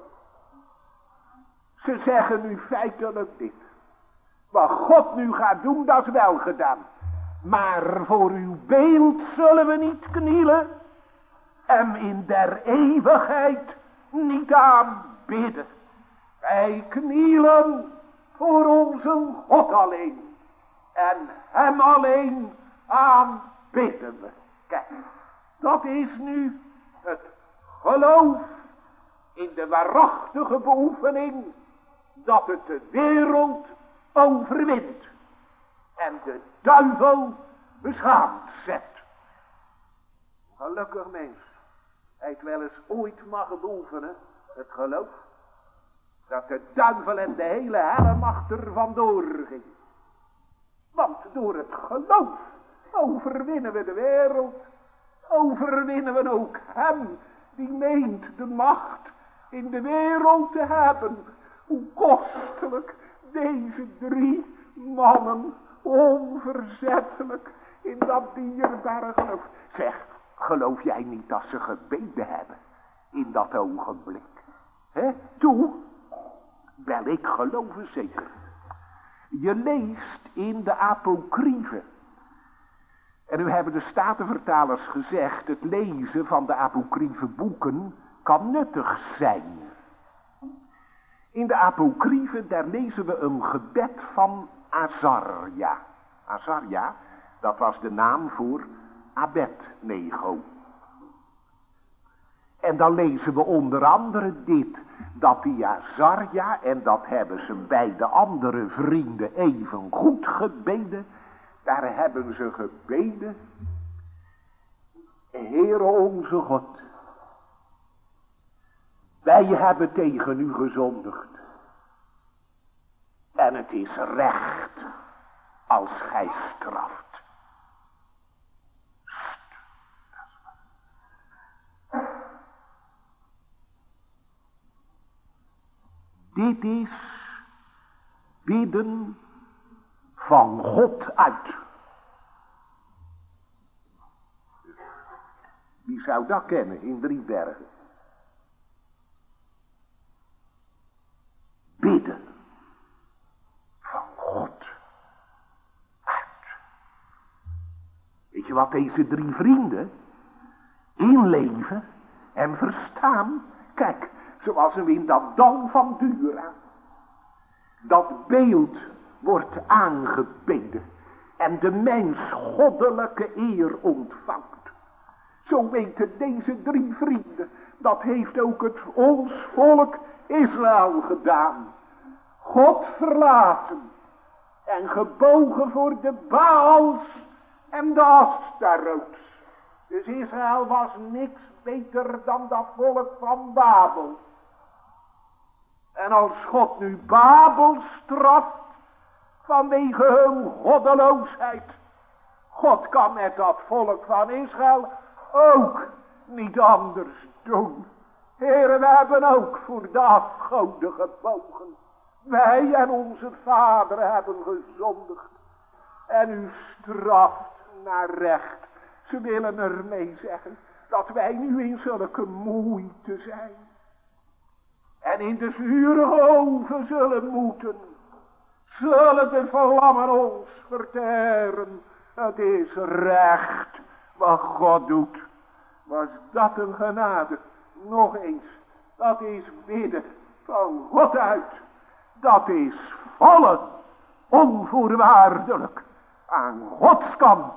Ze zeggen nu feitelijk dit. Wat God nu gaat doen, dat is wel gedaan. Maar voor uw beeld zullen we niet knielen. En in der eeuwigheid niet aanbidden. Wij knielen voor onze God alleen. En hem alleen aanbidden we. Kijk, dat is nu het geloof in de waarachtige beoefening dat het de wereld overwint en de duivel beschaamd zet. Gelukkig mens, hij het wel eens ooit mag beoefenen, het geloof, dat de duivel en de hele helmacht er vandoor ging. Want door het geloof overwinnen we de wereld, overwinnen we ook hem die meent de macht in de wereld te hebben. Hoe kostelijk deze drie mannen onverzettelijk in dat dierbare geloof. Zeg, geloof jij niet dat ze gebeden hebben in dat ogenblik? Hè? Toe? Wel, ik geloof het zeker. Je leest in de apocryfen. En nu hebben de Statenvertalers gezegd, het lezen van de apocryfe boeken kan nuttig zijn. In de apocryfen, daar lezen we een gebed van Azarja. Azarja, dat was de naam voor Abednego. En dan lezen we onder andere dit, dat die Azarja, en dat hebben ze bij de andere vrienden even goed gebeden, daar hebben ze gebeden, Heere onze God, wij hebben tegen u gezondigd. En het is recht als gij straft. Dit is bidden van God uit. Wie zou dat kennen in Driebergen? Bidden van God uit. Weet je wat deze drie vrienden inleven en verstaan? Kijk, zoals we in dat dal van Dura. Dat beeld wordt aangebeden en de mens goddelijke eer ontvangt. Zo weten deze drie vrienden, dat heeft ook het ons volk Israël gedaan. God verlaten en gebogen voor de Baals en de Astarots. Dus Israël was niks beter dan dat volk van Babel. En als God nu Babel straft vanwege hun goddeloosheid, God kan met dat volk van Israël ook niet anders doen. Heren, we hebben ook voor de afgoden gebogen. Wij en onze vader hebben gezondigd. En u straft naar recht. Ze willen ermee zeggen dat wij nu in zulke moeite zijn. En in de vurige oven zullen moeten. Zullen de vlammen ons verteren. Het is recht wat God doet. Was dat een genade? Nog eens. Dat is bidden van God uit. Dat is volle, onvoorwaardelijk aan Gods kant.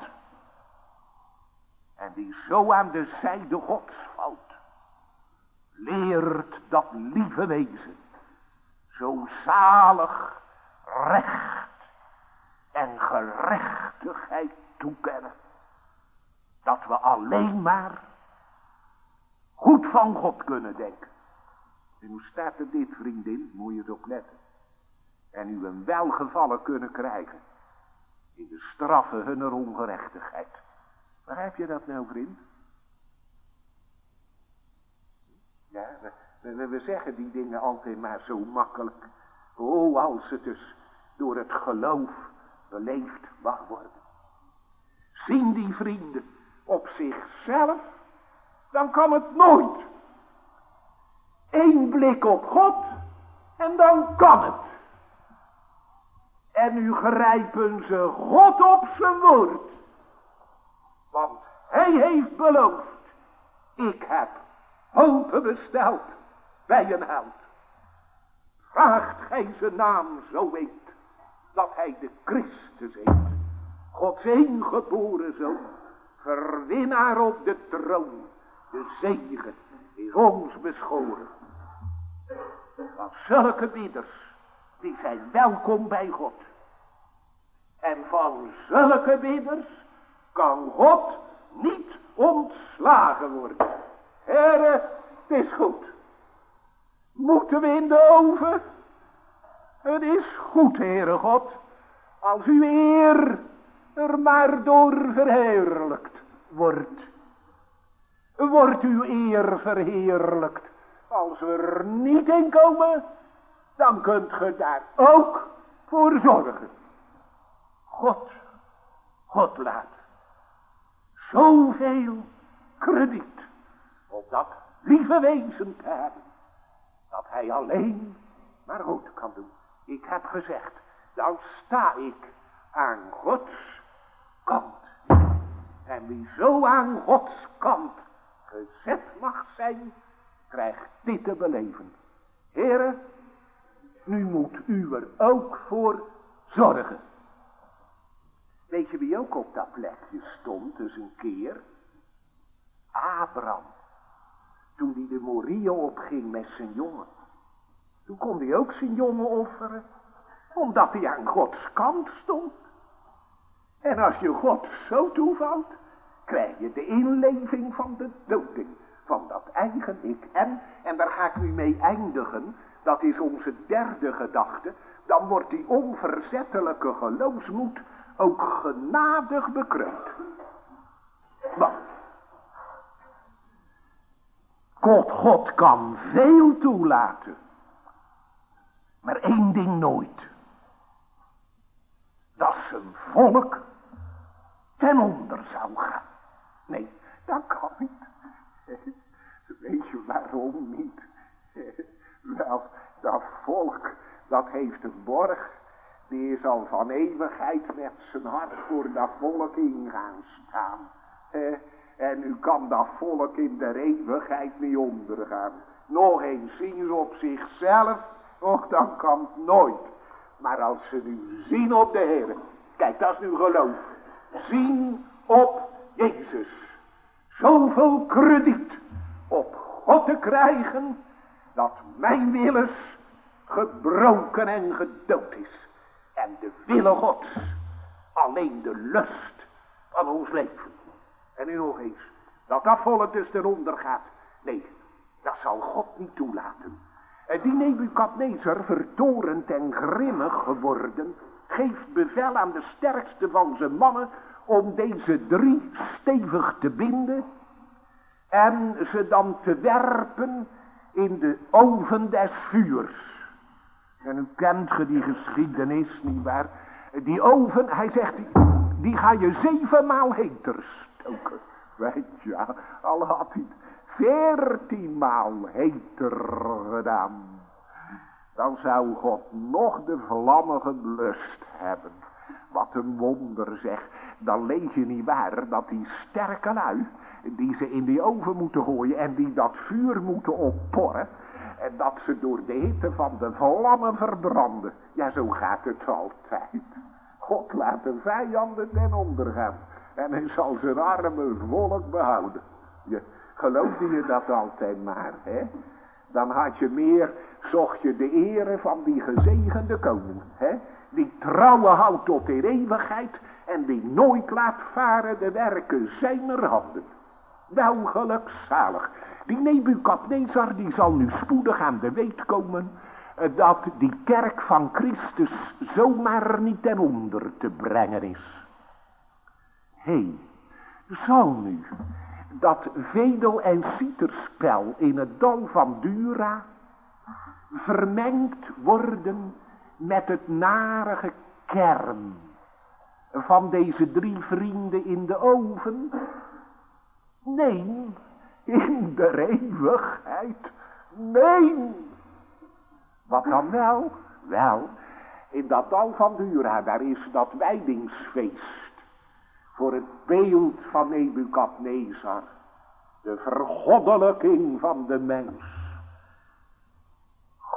En die zo aan de zijde Gods valt, leert dat lieve wezen zo zalig recht en gerechtigheid toekennen, dat we alleen maar goed van God kunnen denken. En hoe staat er dit, vriendin? Moet je het opletten. En u een welgevallen kunnen krijgen in de straffen hunner ongerechtigheid. Begrijp je dat nou, vriend? Ja, we, we, we zeggen die dingen altijd maar zo makkelijk. Oh, als het dus door het geloof beleefd mag worden. Zien die vrienden op zichzelf, dan kan het nooit. Eén blik op God en dan kan het. En nu grijpen ze God op zijn woord. Want hij heeft beloofd, ik heb hopen besteld bij een held. Vraagt gij zijn naam zo weet, dat hij de Christus heet. Gods eengeboren zoon, verwinnaar op de troon. De zegen is ons beschoren. Want zulke bidders, die zijn welkom bij God. En van zulke bidders kan God niet ontslagen worden. Heren, het is goed. Moeten we in de oven? Het is goed, Heere God, als uw eer er maar door verheerlijkt wordt. Wordt uw eer verheerlijkt. Als we er niet in komen, dan kunt ge daar ook voor zorgen. God, God laat zoveel krediet op dat lieve wezen te hebben, dat hij alleen maar goed kan doen. Ik heb gezegd, dan sta ik aan Gods kant. En wie zo aan Gods kant gezet mag zijn, krijgt dit te beleven. Heren, nu moet u er ook voor zorgen. Weet je wie ook op dat plekje stond, dus een keer? Abraham. Toen hij de Morië opging met zijn jongen. Toen kon hij ook zijn jongen offeren. Omdat hij aan Gods kant stond. En als je God zo toevalt, krijg je de inleving van de doding. Van dat eigen ik. En, en daar ga ik nu mee eindigen. Dat is onze derde gedachte. Dan wordt die onverzettelijke geloofsmoed ook genadig bekroond. Want God, God kan veel toelaten. Maar één ding nooit. Dat zijn volk ten onder zou gaan. Nee, dat kan niet. Weet je waarom niet? Wel, dat volk, dat heeft een borg. Die is al van eeuwigheid met zijn hart voor dat volk in gaan staan. En u kan dat volk in de eeuwigheid niet ondergaan. Nog eens zien ze op zichzelf, och dan kan het nooit. Maar als ze nu zien op de Heer, kijk dat is nu geloof. Zien op Jezus. Zoveel krediet op God te krijgen, dat mijn willens gebroken en gedood is. En de wille Gods alleen de lust van ons leven. En nu nog eens, dat dat volk dus eronder gaat. Nee, dat zal God niet toelaten. En die Nebukadnezar, vertorend en grimmig geworden, geeft bevel aan de sterkste van zijn mannen om deze drie stevig te binden en ze dan te werpen in de oven des vuurs. En u kent ge die geschiedenis, nietwaar? Die oven, hij zegt, die ga je zevenmaal heter stoken. Weet je, al had hij het veertienmaal heter gedaan. Dan zou God nog de vlammige lust hebben. Wat een wonder zeg. Dan lees je niet waar dat die sterke lui, die ze in die oven moeten gooien en die dat vuur moeten opporren, en dat ze door de hitte van de vlammen verbranden. Ja, zo gaat het altijd. God laat de vijanden ten onder gaan. En hij zal zijn arme volk behouden. Je, geloofde je dat altijd maar, hè? Dan had je meer, zocht je de ere van die gezegende koning, hè? Die trouwe houdt tot in eeuwigheid en die nooit laat varen de werken zijner handen. Wel gelukzalig. Die Nebukadnezar die zal nu spoedig aan de weet komen dat die kerk van Christus zomaar niet ten onder te brengen is. Hé, hey, zal nu dat vedel- en citerspel in het dal van Dura vermengd worden met het narige kern van deze drie vrienden in de oven? Nee, in de eeuwigheid. Nee. Wat dan wel? Wel, in dat dal van Dura, daar is dat wijdingsfeest voor het beeld van Nebukadnezar. De vergoddelijking van de mens.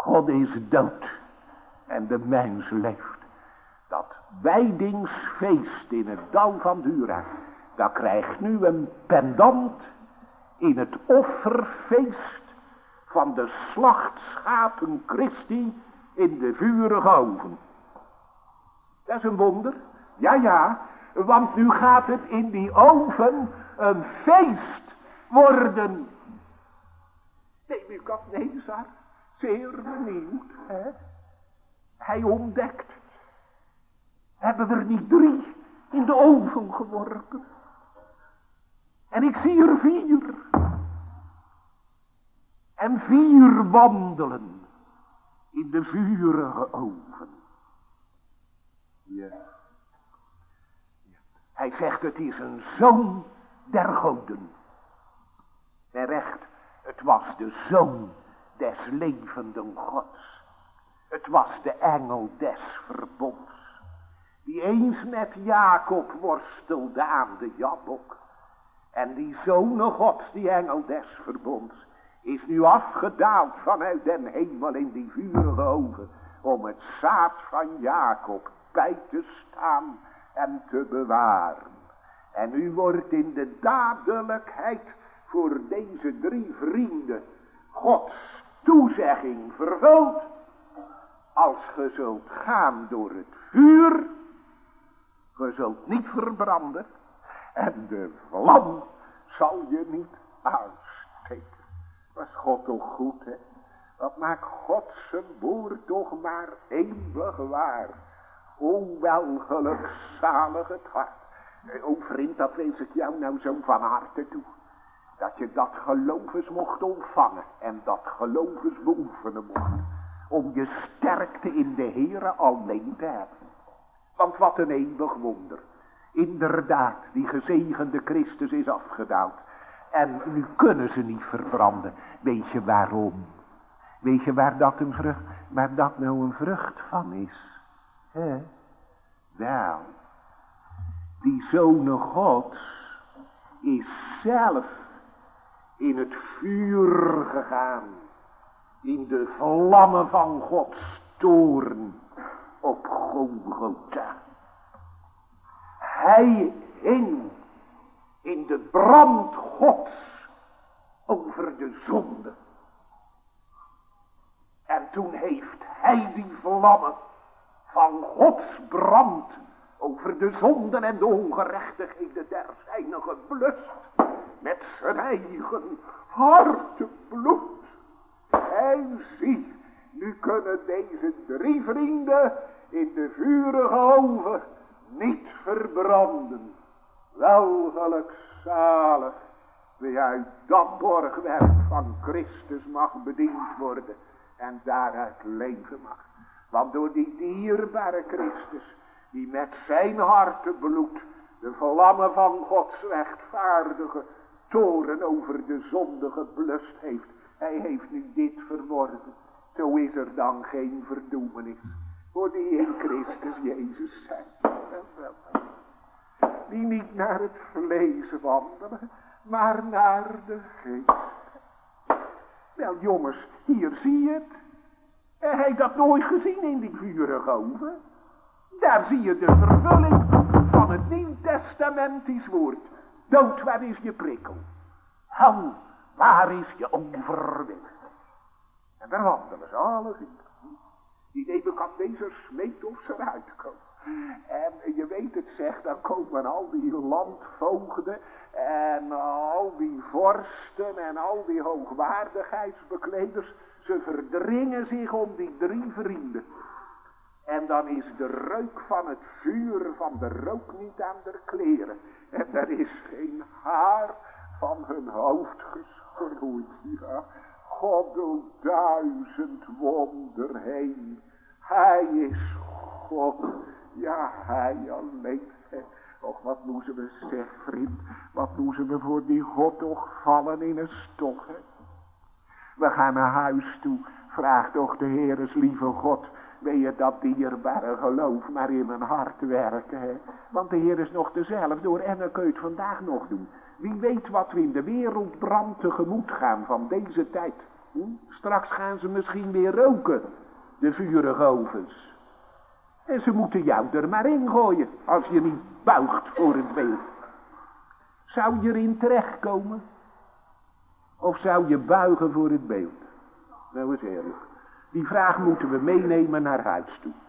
God is dood en de mens leeft. Dat wijdingsfeest in het dal van Dura, dat krijgt nu een pendant in het offerfeest van de slachtschapen Christi in de vurige oven. Dat is een wonder. Ja, ja, want nu gaat het in die oven een feest worden. Nebukadnezar, zeer benieuwd, hè? Hij ontdekt. Hebben we er niet drie in de oven geworpen? En ik zie er vier. En vier wandelen in de vurige oven. Ja. Ja. Hij zegt, het is een zoon der goden. En recht, het was de zoon des levenden Gods. Het was de engel des verbonds, die eens met Jacob worstelde aan de Jabbok. En die zoon Gods, die engel des verbonds, is nu afgedaald vanuit den hemel in die vurige oven, om het zaad van Jacob bij te staan en te bewaren. En u wordt in de dadelijkheid voor deze drie vrienden Gods toezegging vervuld. Als ge zult gaan door het vuur, ge zult niet verbranden en de vlam zal je niet aansteken. Was God toch goed, hè? Wat maakt God zijn woord toch maar eeuwig waar. O welgeluk zalig het hart. O vriend, dat wens ik jou nou zo van harte toe. Dat je dat geloof eens mocht ontvangen en dat geloof eens beoefenen mocht. Om je sterkte in de Heere alleen te hebben. Want wat een eeuwig wonder. Inderdaad, die gezegende Christus is afgedaald. En nu kunnen ze niet verbranden. Weet je waarom? Weet je waar dat een vrucht, waar dat nou een vrucht van is? Hè? Wel, die Zoon Gods is zelf in het vuur gegaan. In de vlammen van Gods toorn op Golgotha. Hij hing in de brand Gods over de zonde. En toen heeft hij die vlammen van Gods brand over de zonden en de ongerechtigheden der zijnen geblust met zijn eigen hartebloed. En zie, nu kunnen deze drie vrienden in de vurige oven niet verbranden. Welgeluk zalig wie uit dat borgwerk van Christus mag bediend worden en daaruit leven mag. Want door die dierbare Christus, die met zijn hartebloed de vlammen van Gods rechtvaardige toren over de zonde geblust heeft, hij heeft nu dit verworven. Zo is er dan geen verdoemenis voor die in Christus Jezus zijn. Die niet naar het vlees wandelen, maar naar de geest. Wel jongens, hier zie je het. Heb je dat nooit gezien in die vurige oven? Daar zie je de vervulling van het Nieuwtestamentisch woord. Dood, waar is je prikkel? Hel, waar is je overwinning? En daar wandelen ze alle vier. Die Nebukadnezar smeekt of ze eruit komen. En je weet het zegt, dan komen al die landvoogden en al die vorsten en al die hoogwaardigheidsbekleders. Ze verdringen zich om die drie vrienden. En dan is de reuk van het vuur van de rook niet aan de kleren. En er is geen haar van hun hoofd geschroeid. Ja, God doet duizend wonder heen. Hij is God. Ja, hij alleen. Och, wat moesten we zeggen, vriend. Wat moesten we voor die God toch vallen in een stok, hè? We gaan naar huis toe. Vraag toch de Heeres lieve God. Wil je dat dierbare geloof maar in mijn hart werken, hè? Want de Heer is nog dezelfde door en dan kun je het vandaag nog doen. Wie weet wat we in de wereldbrand tegemoet gaan van deze tijd. Hm? Straks gaan ze misschien weer roken, de vurige ovens. En ze moeten jou er maar in gooien, als je niet buigt voor het beeld. Zou je erin terechtkomen? Of zou je buigen voor het beeld? Nou eens eerlijk. Die vraag moeten we meenemen naar huis toe.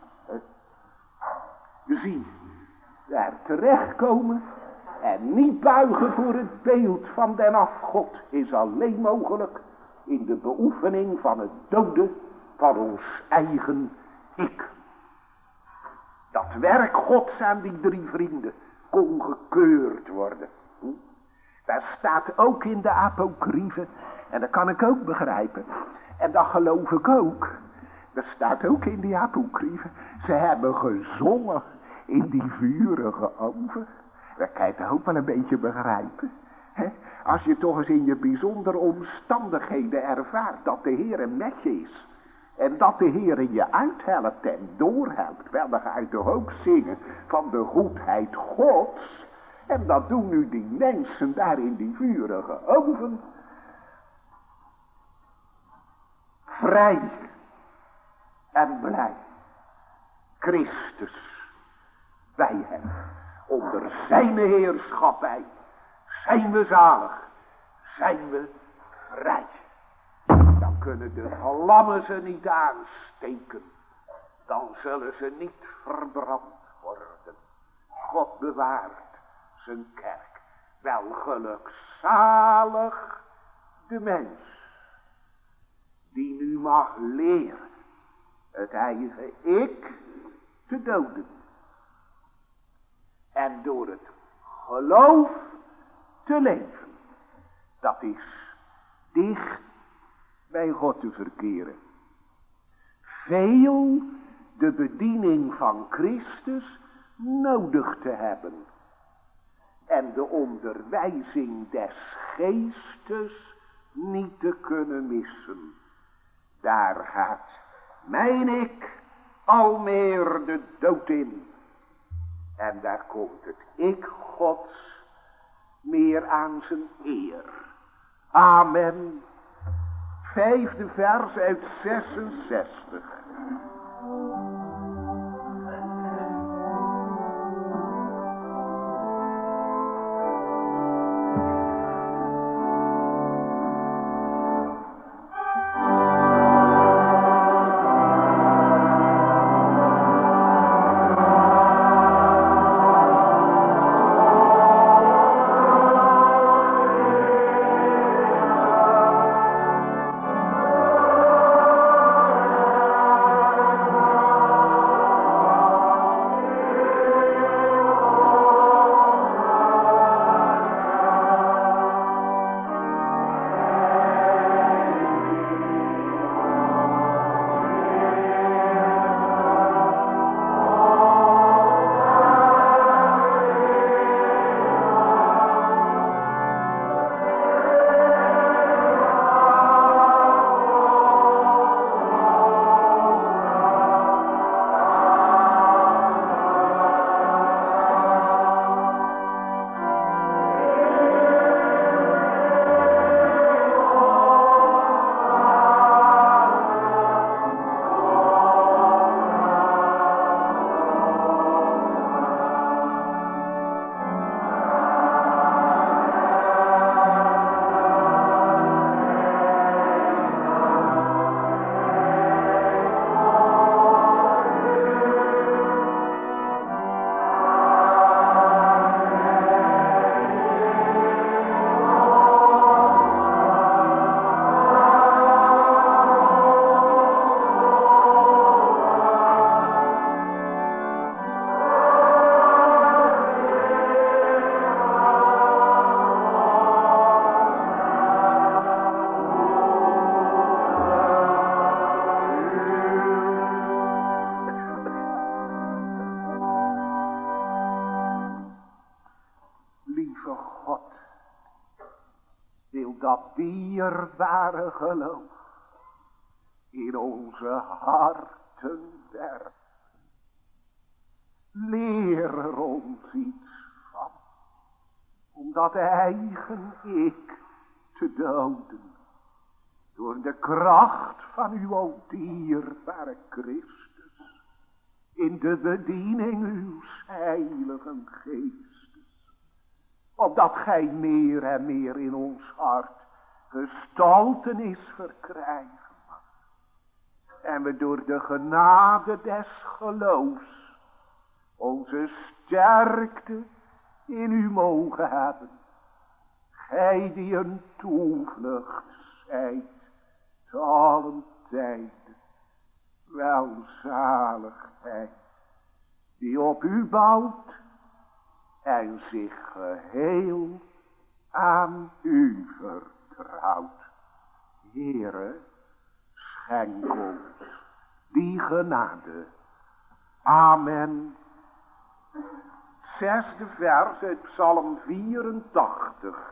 We zien, daar terechtkomen en niet buigen voor het beeld van den afgod is alleen mogelijk in de beoefening van het doden van ons eigen ik. Dat werk Gods aan die drie vrienden kon gekeurd worden. Hm? Daar staat ook in de apocryfe, en dat kan ik ook begrijpen, en dat geloof ik ook. Dat staat ook in die apocryfe. Ze hebben gezongen in die vurige oven. Dat kan je toch ook wel een beetje begrijpen. Hè? Als je toch eens in je bijzondere omstandigheden ervaart dat de Heer met je is. En dat de Heer je uithelpt en doorhelpt. Wel, dan ga je toch ook zingen van de goedheid Gods. En dat doen nu die mensen daar in die vurige oven. Vrij en blij. Christus bij hem. Onder zijn heerschappij zijn we zalig. Zijn we vrij. Dan kunnen de vlammen ze niet aansteken. Dan zullen ze niet verbrand worden. God bewaart zijn kerk. Wel gelukzalig de mens. Die nu mag leren het eigen ik te doden. En door het geloof te leven. Dat is dicht bij God te verkeren. Veel de bediening van Christus nodig te hebben. En de onderwijzing des geestes niet te kunnen missen. Daar gaat mijn ik al meer de dood in. En daar komt het ik Gods meer aan zijn eer. Amen. Vijfde vers uit zesenzestig. dat dierbare geloof in onze harten werpt. Leer er ons iets van, om dat eigen ik te doden. door de kracht van uw o dierbare Christus, in de bediening uw heiligen Geestes, opdat gij meer en meer in ons hart gestaltenis verkrijgen en we door de genade des geloofs onze sterkte in u mogen hebben. Gij die een toevlucht zijt te allen tijden, welzaligheid die op u bouwt en zich geheel aan u vertrouwt. Heere, schenk ons die genade. Amen. Zesde vers uit Psalm vierentachtig.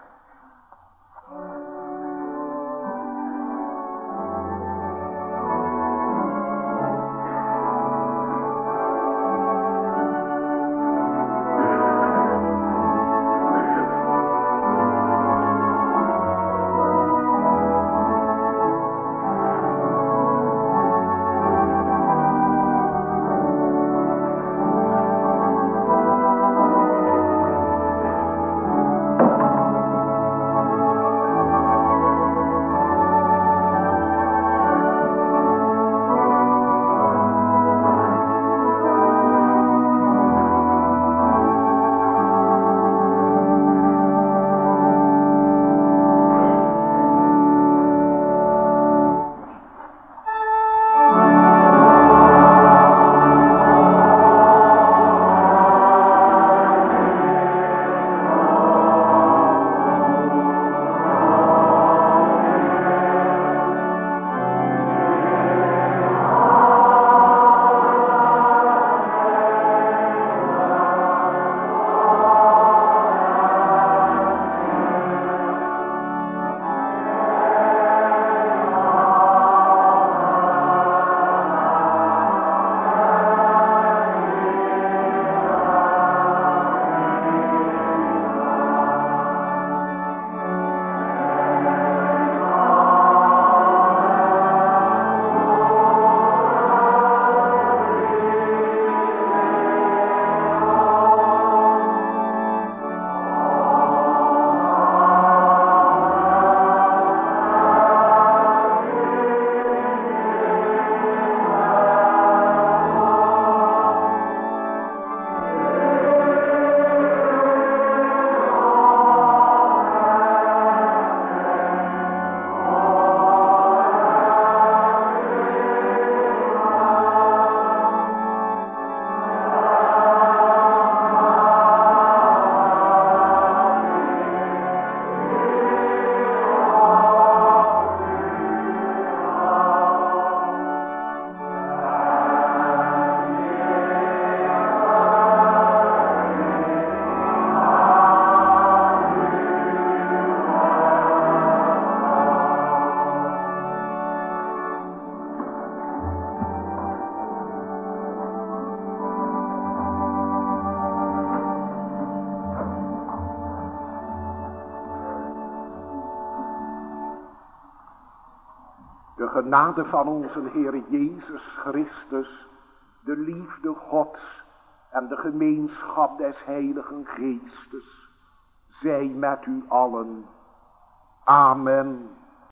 De genade van onze Heer Jezus Christus, de liefde Gods en de gemeenschap des Heiligen Geestes, zij met u allen. Amen.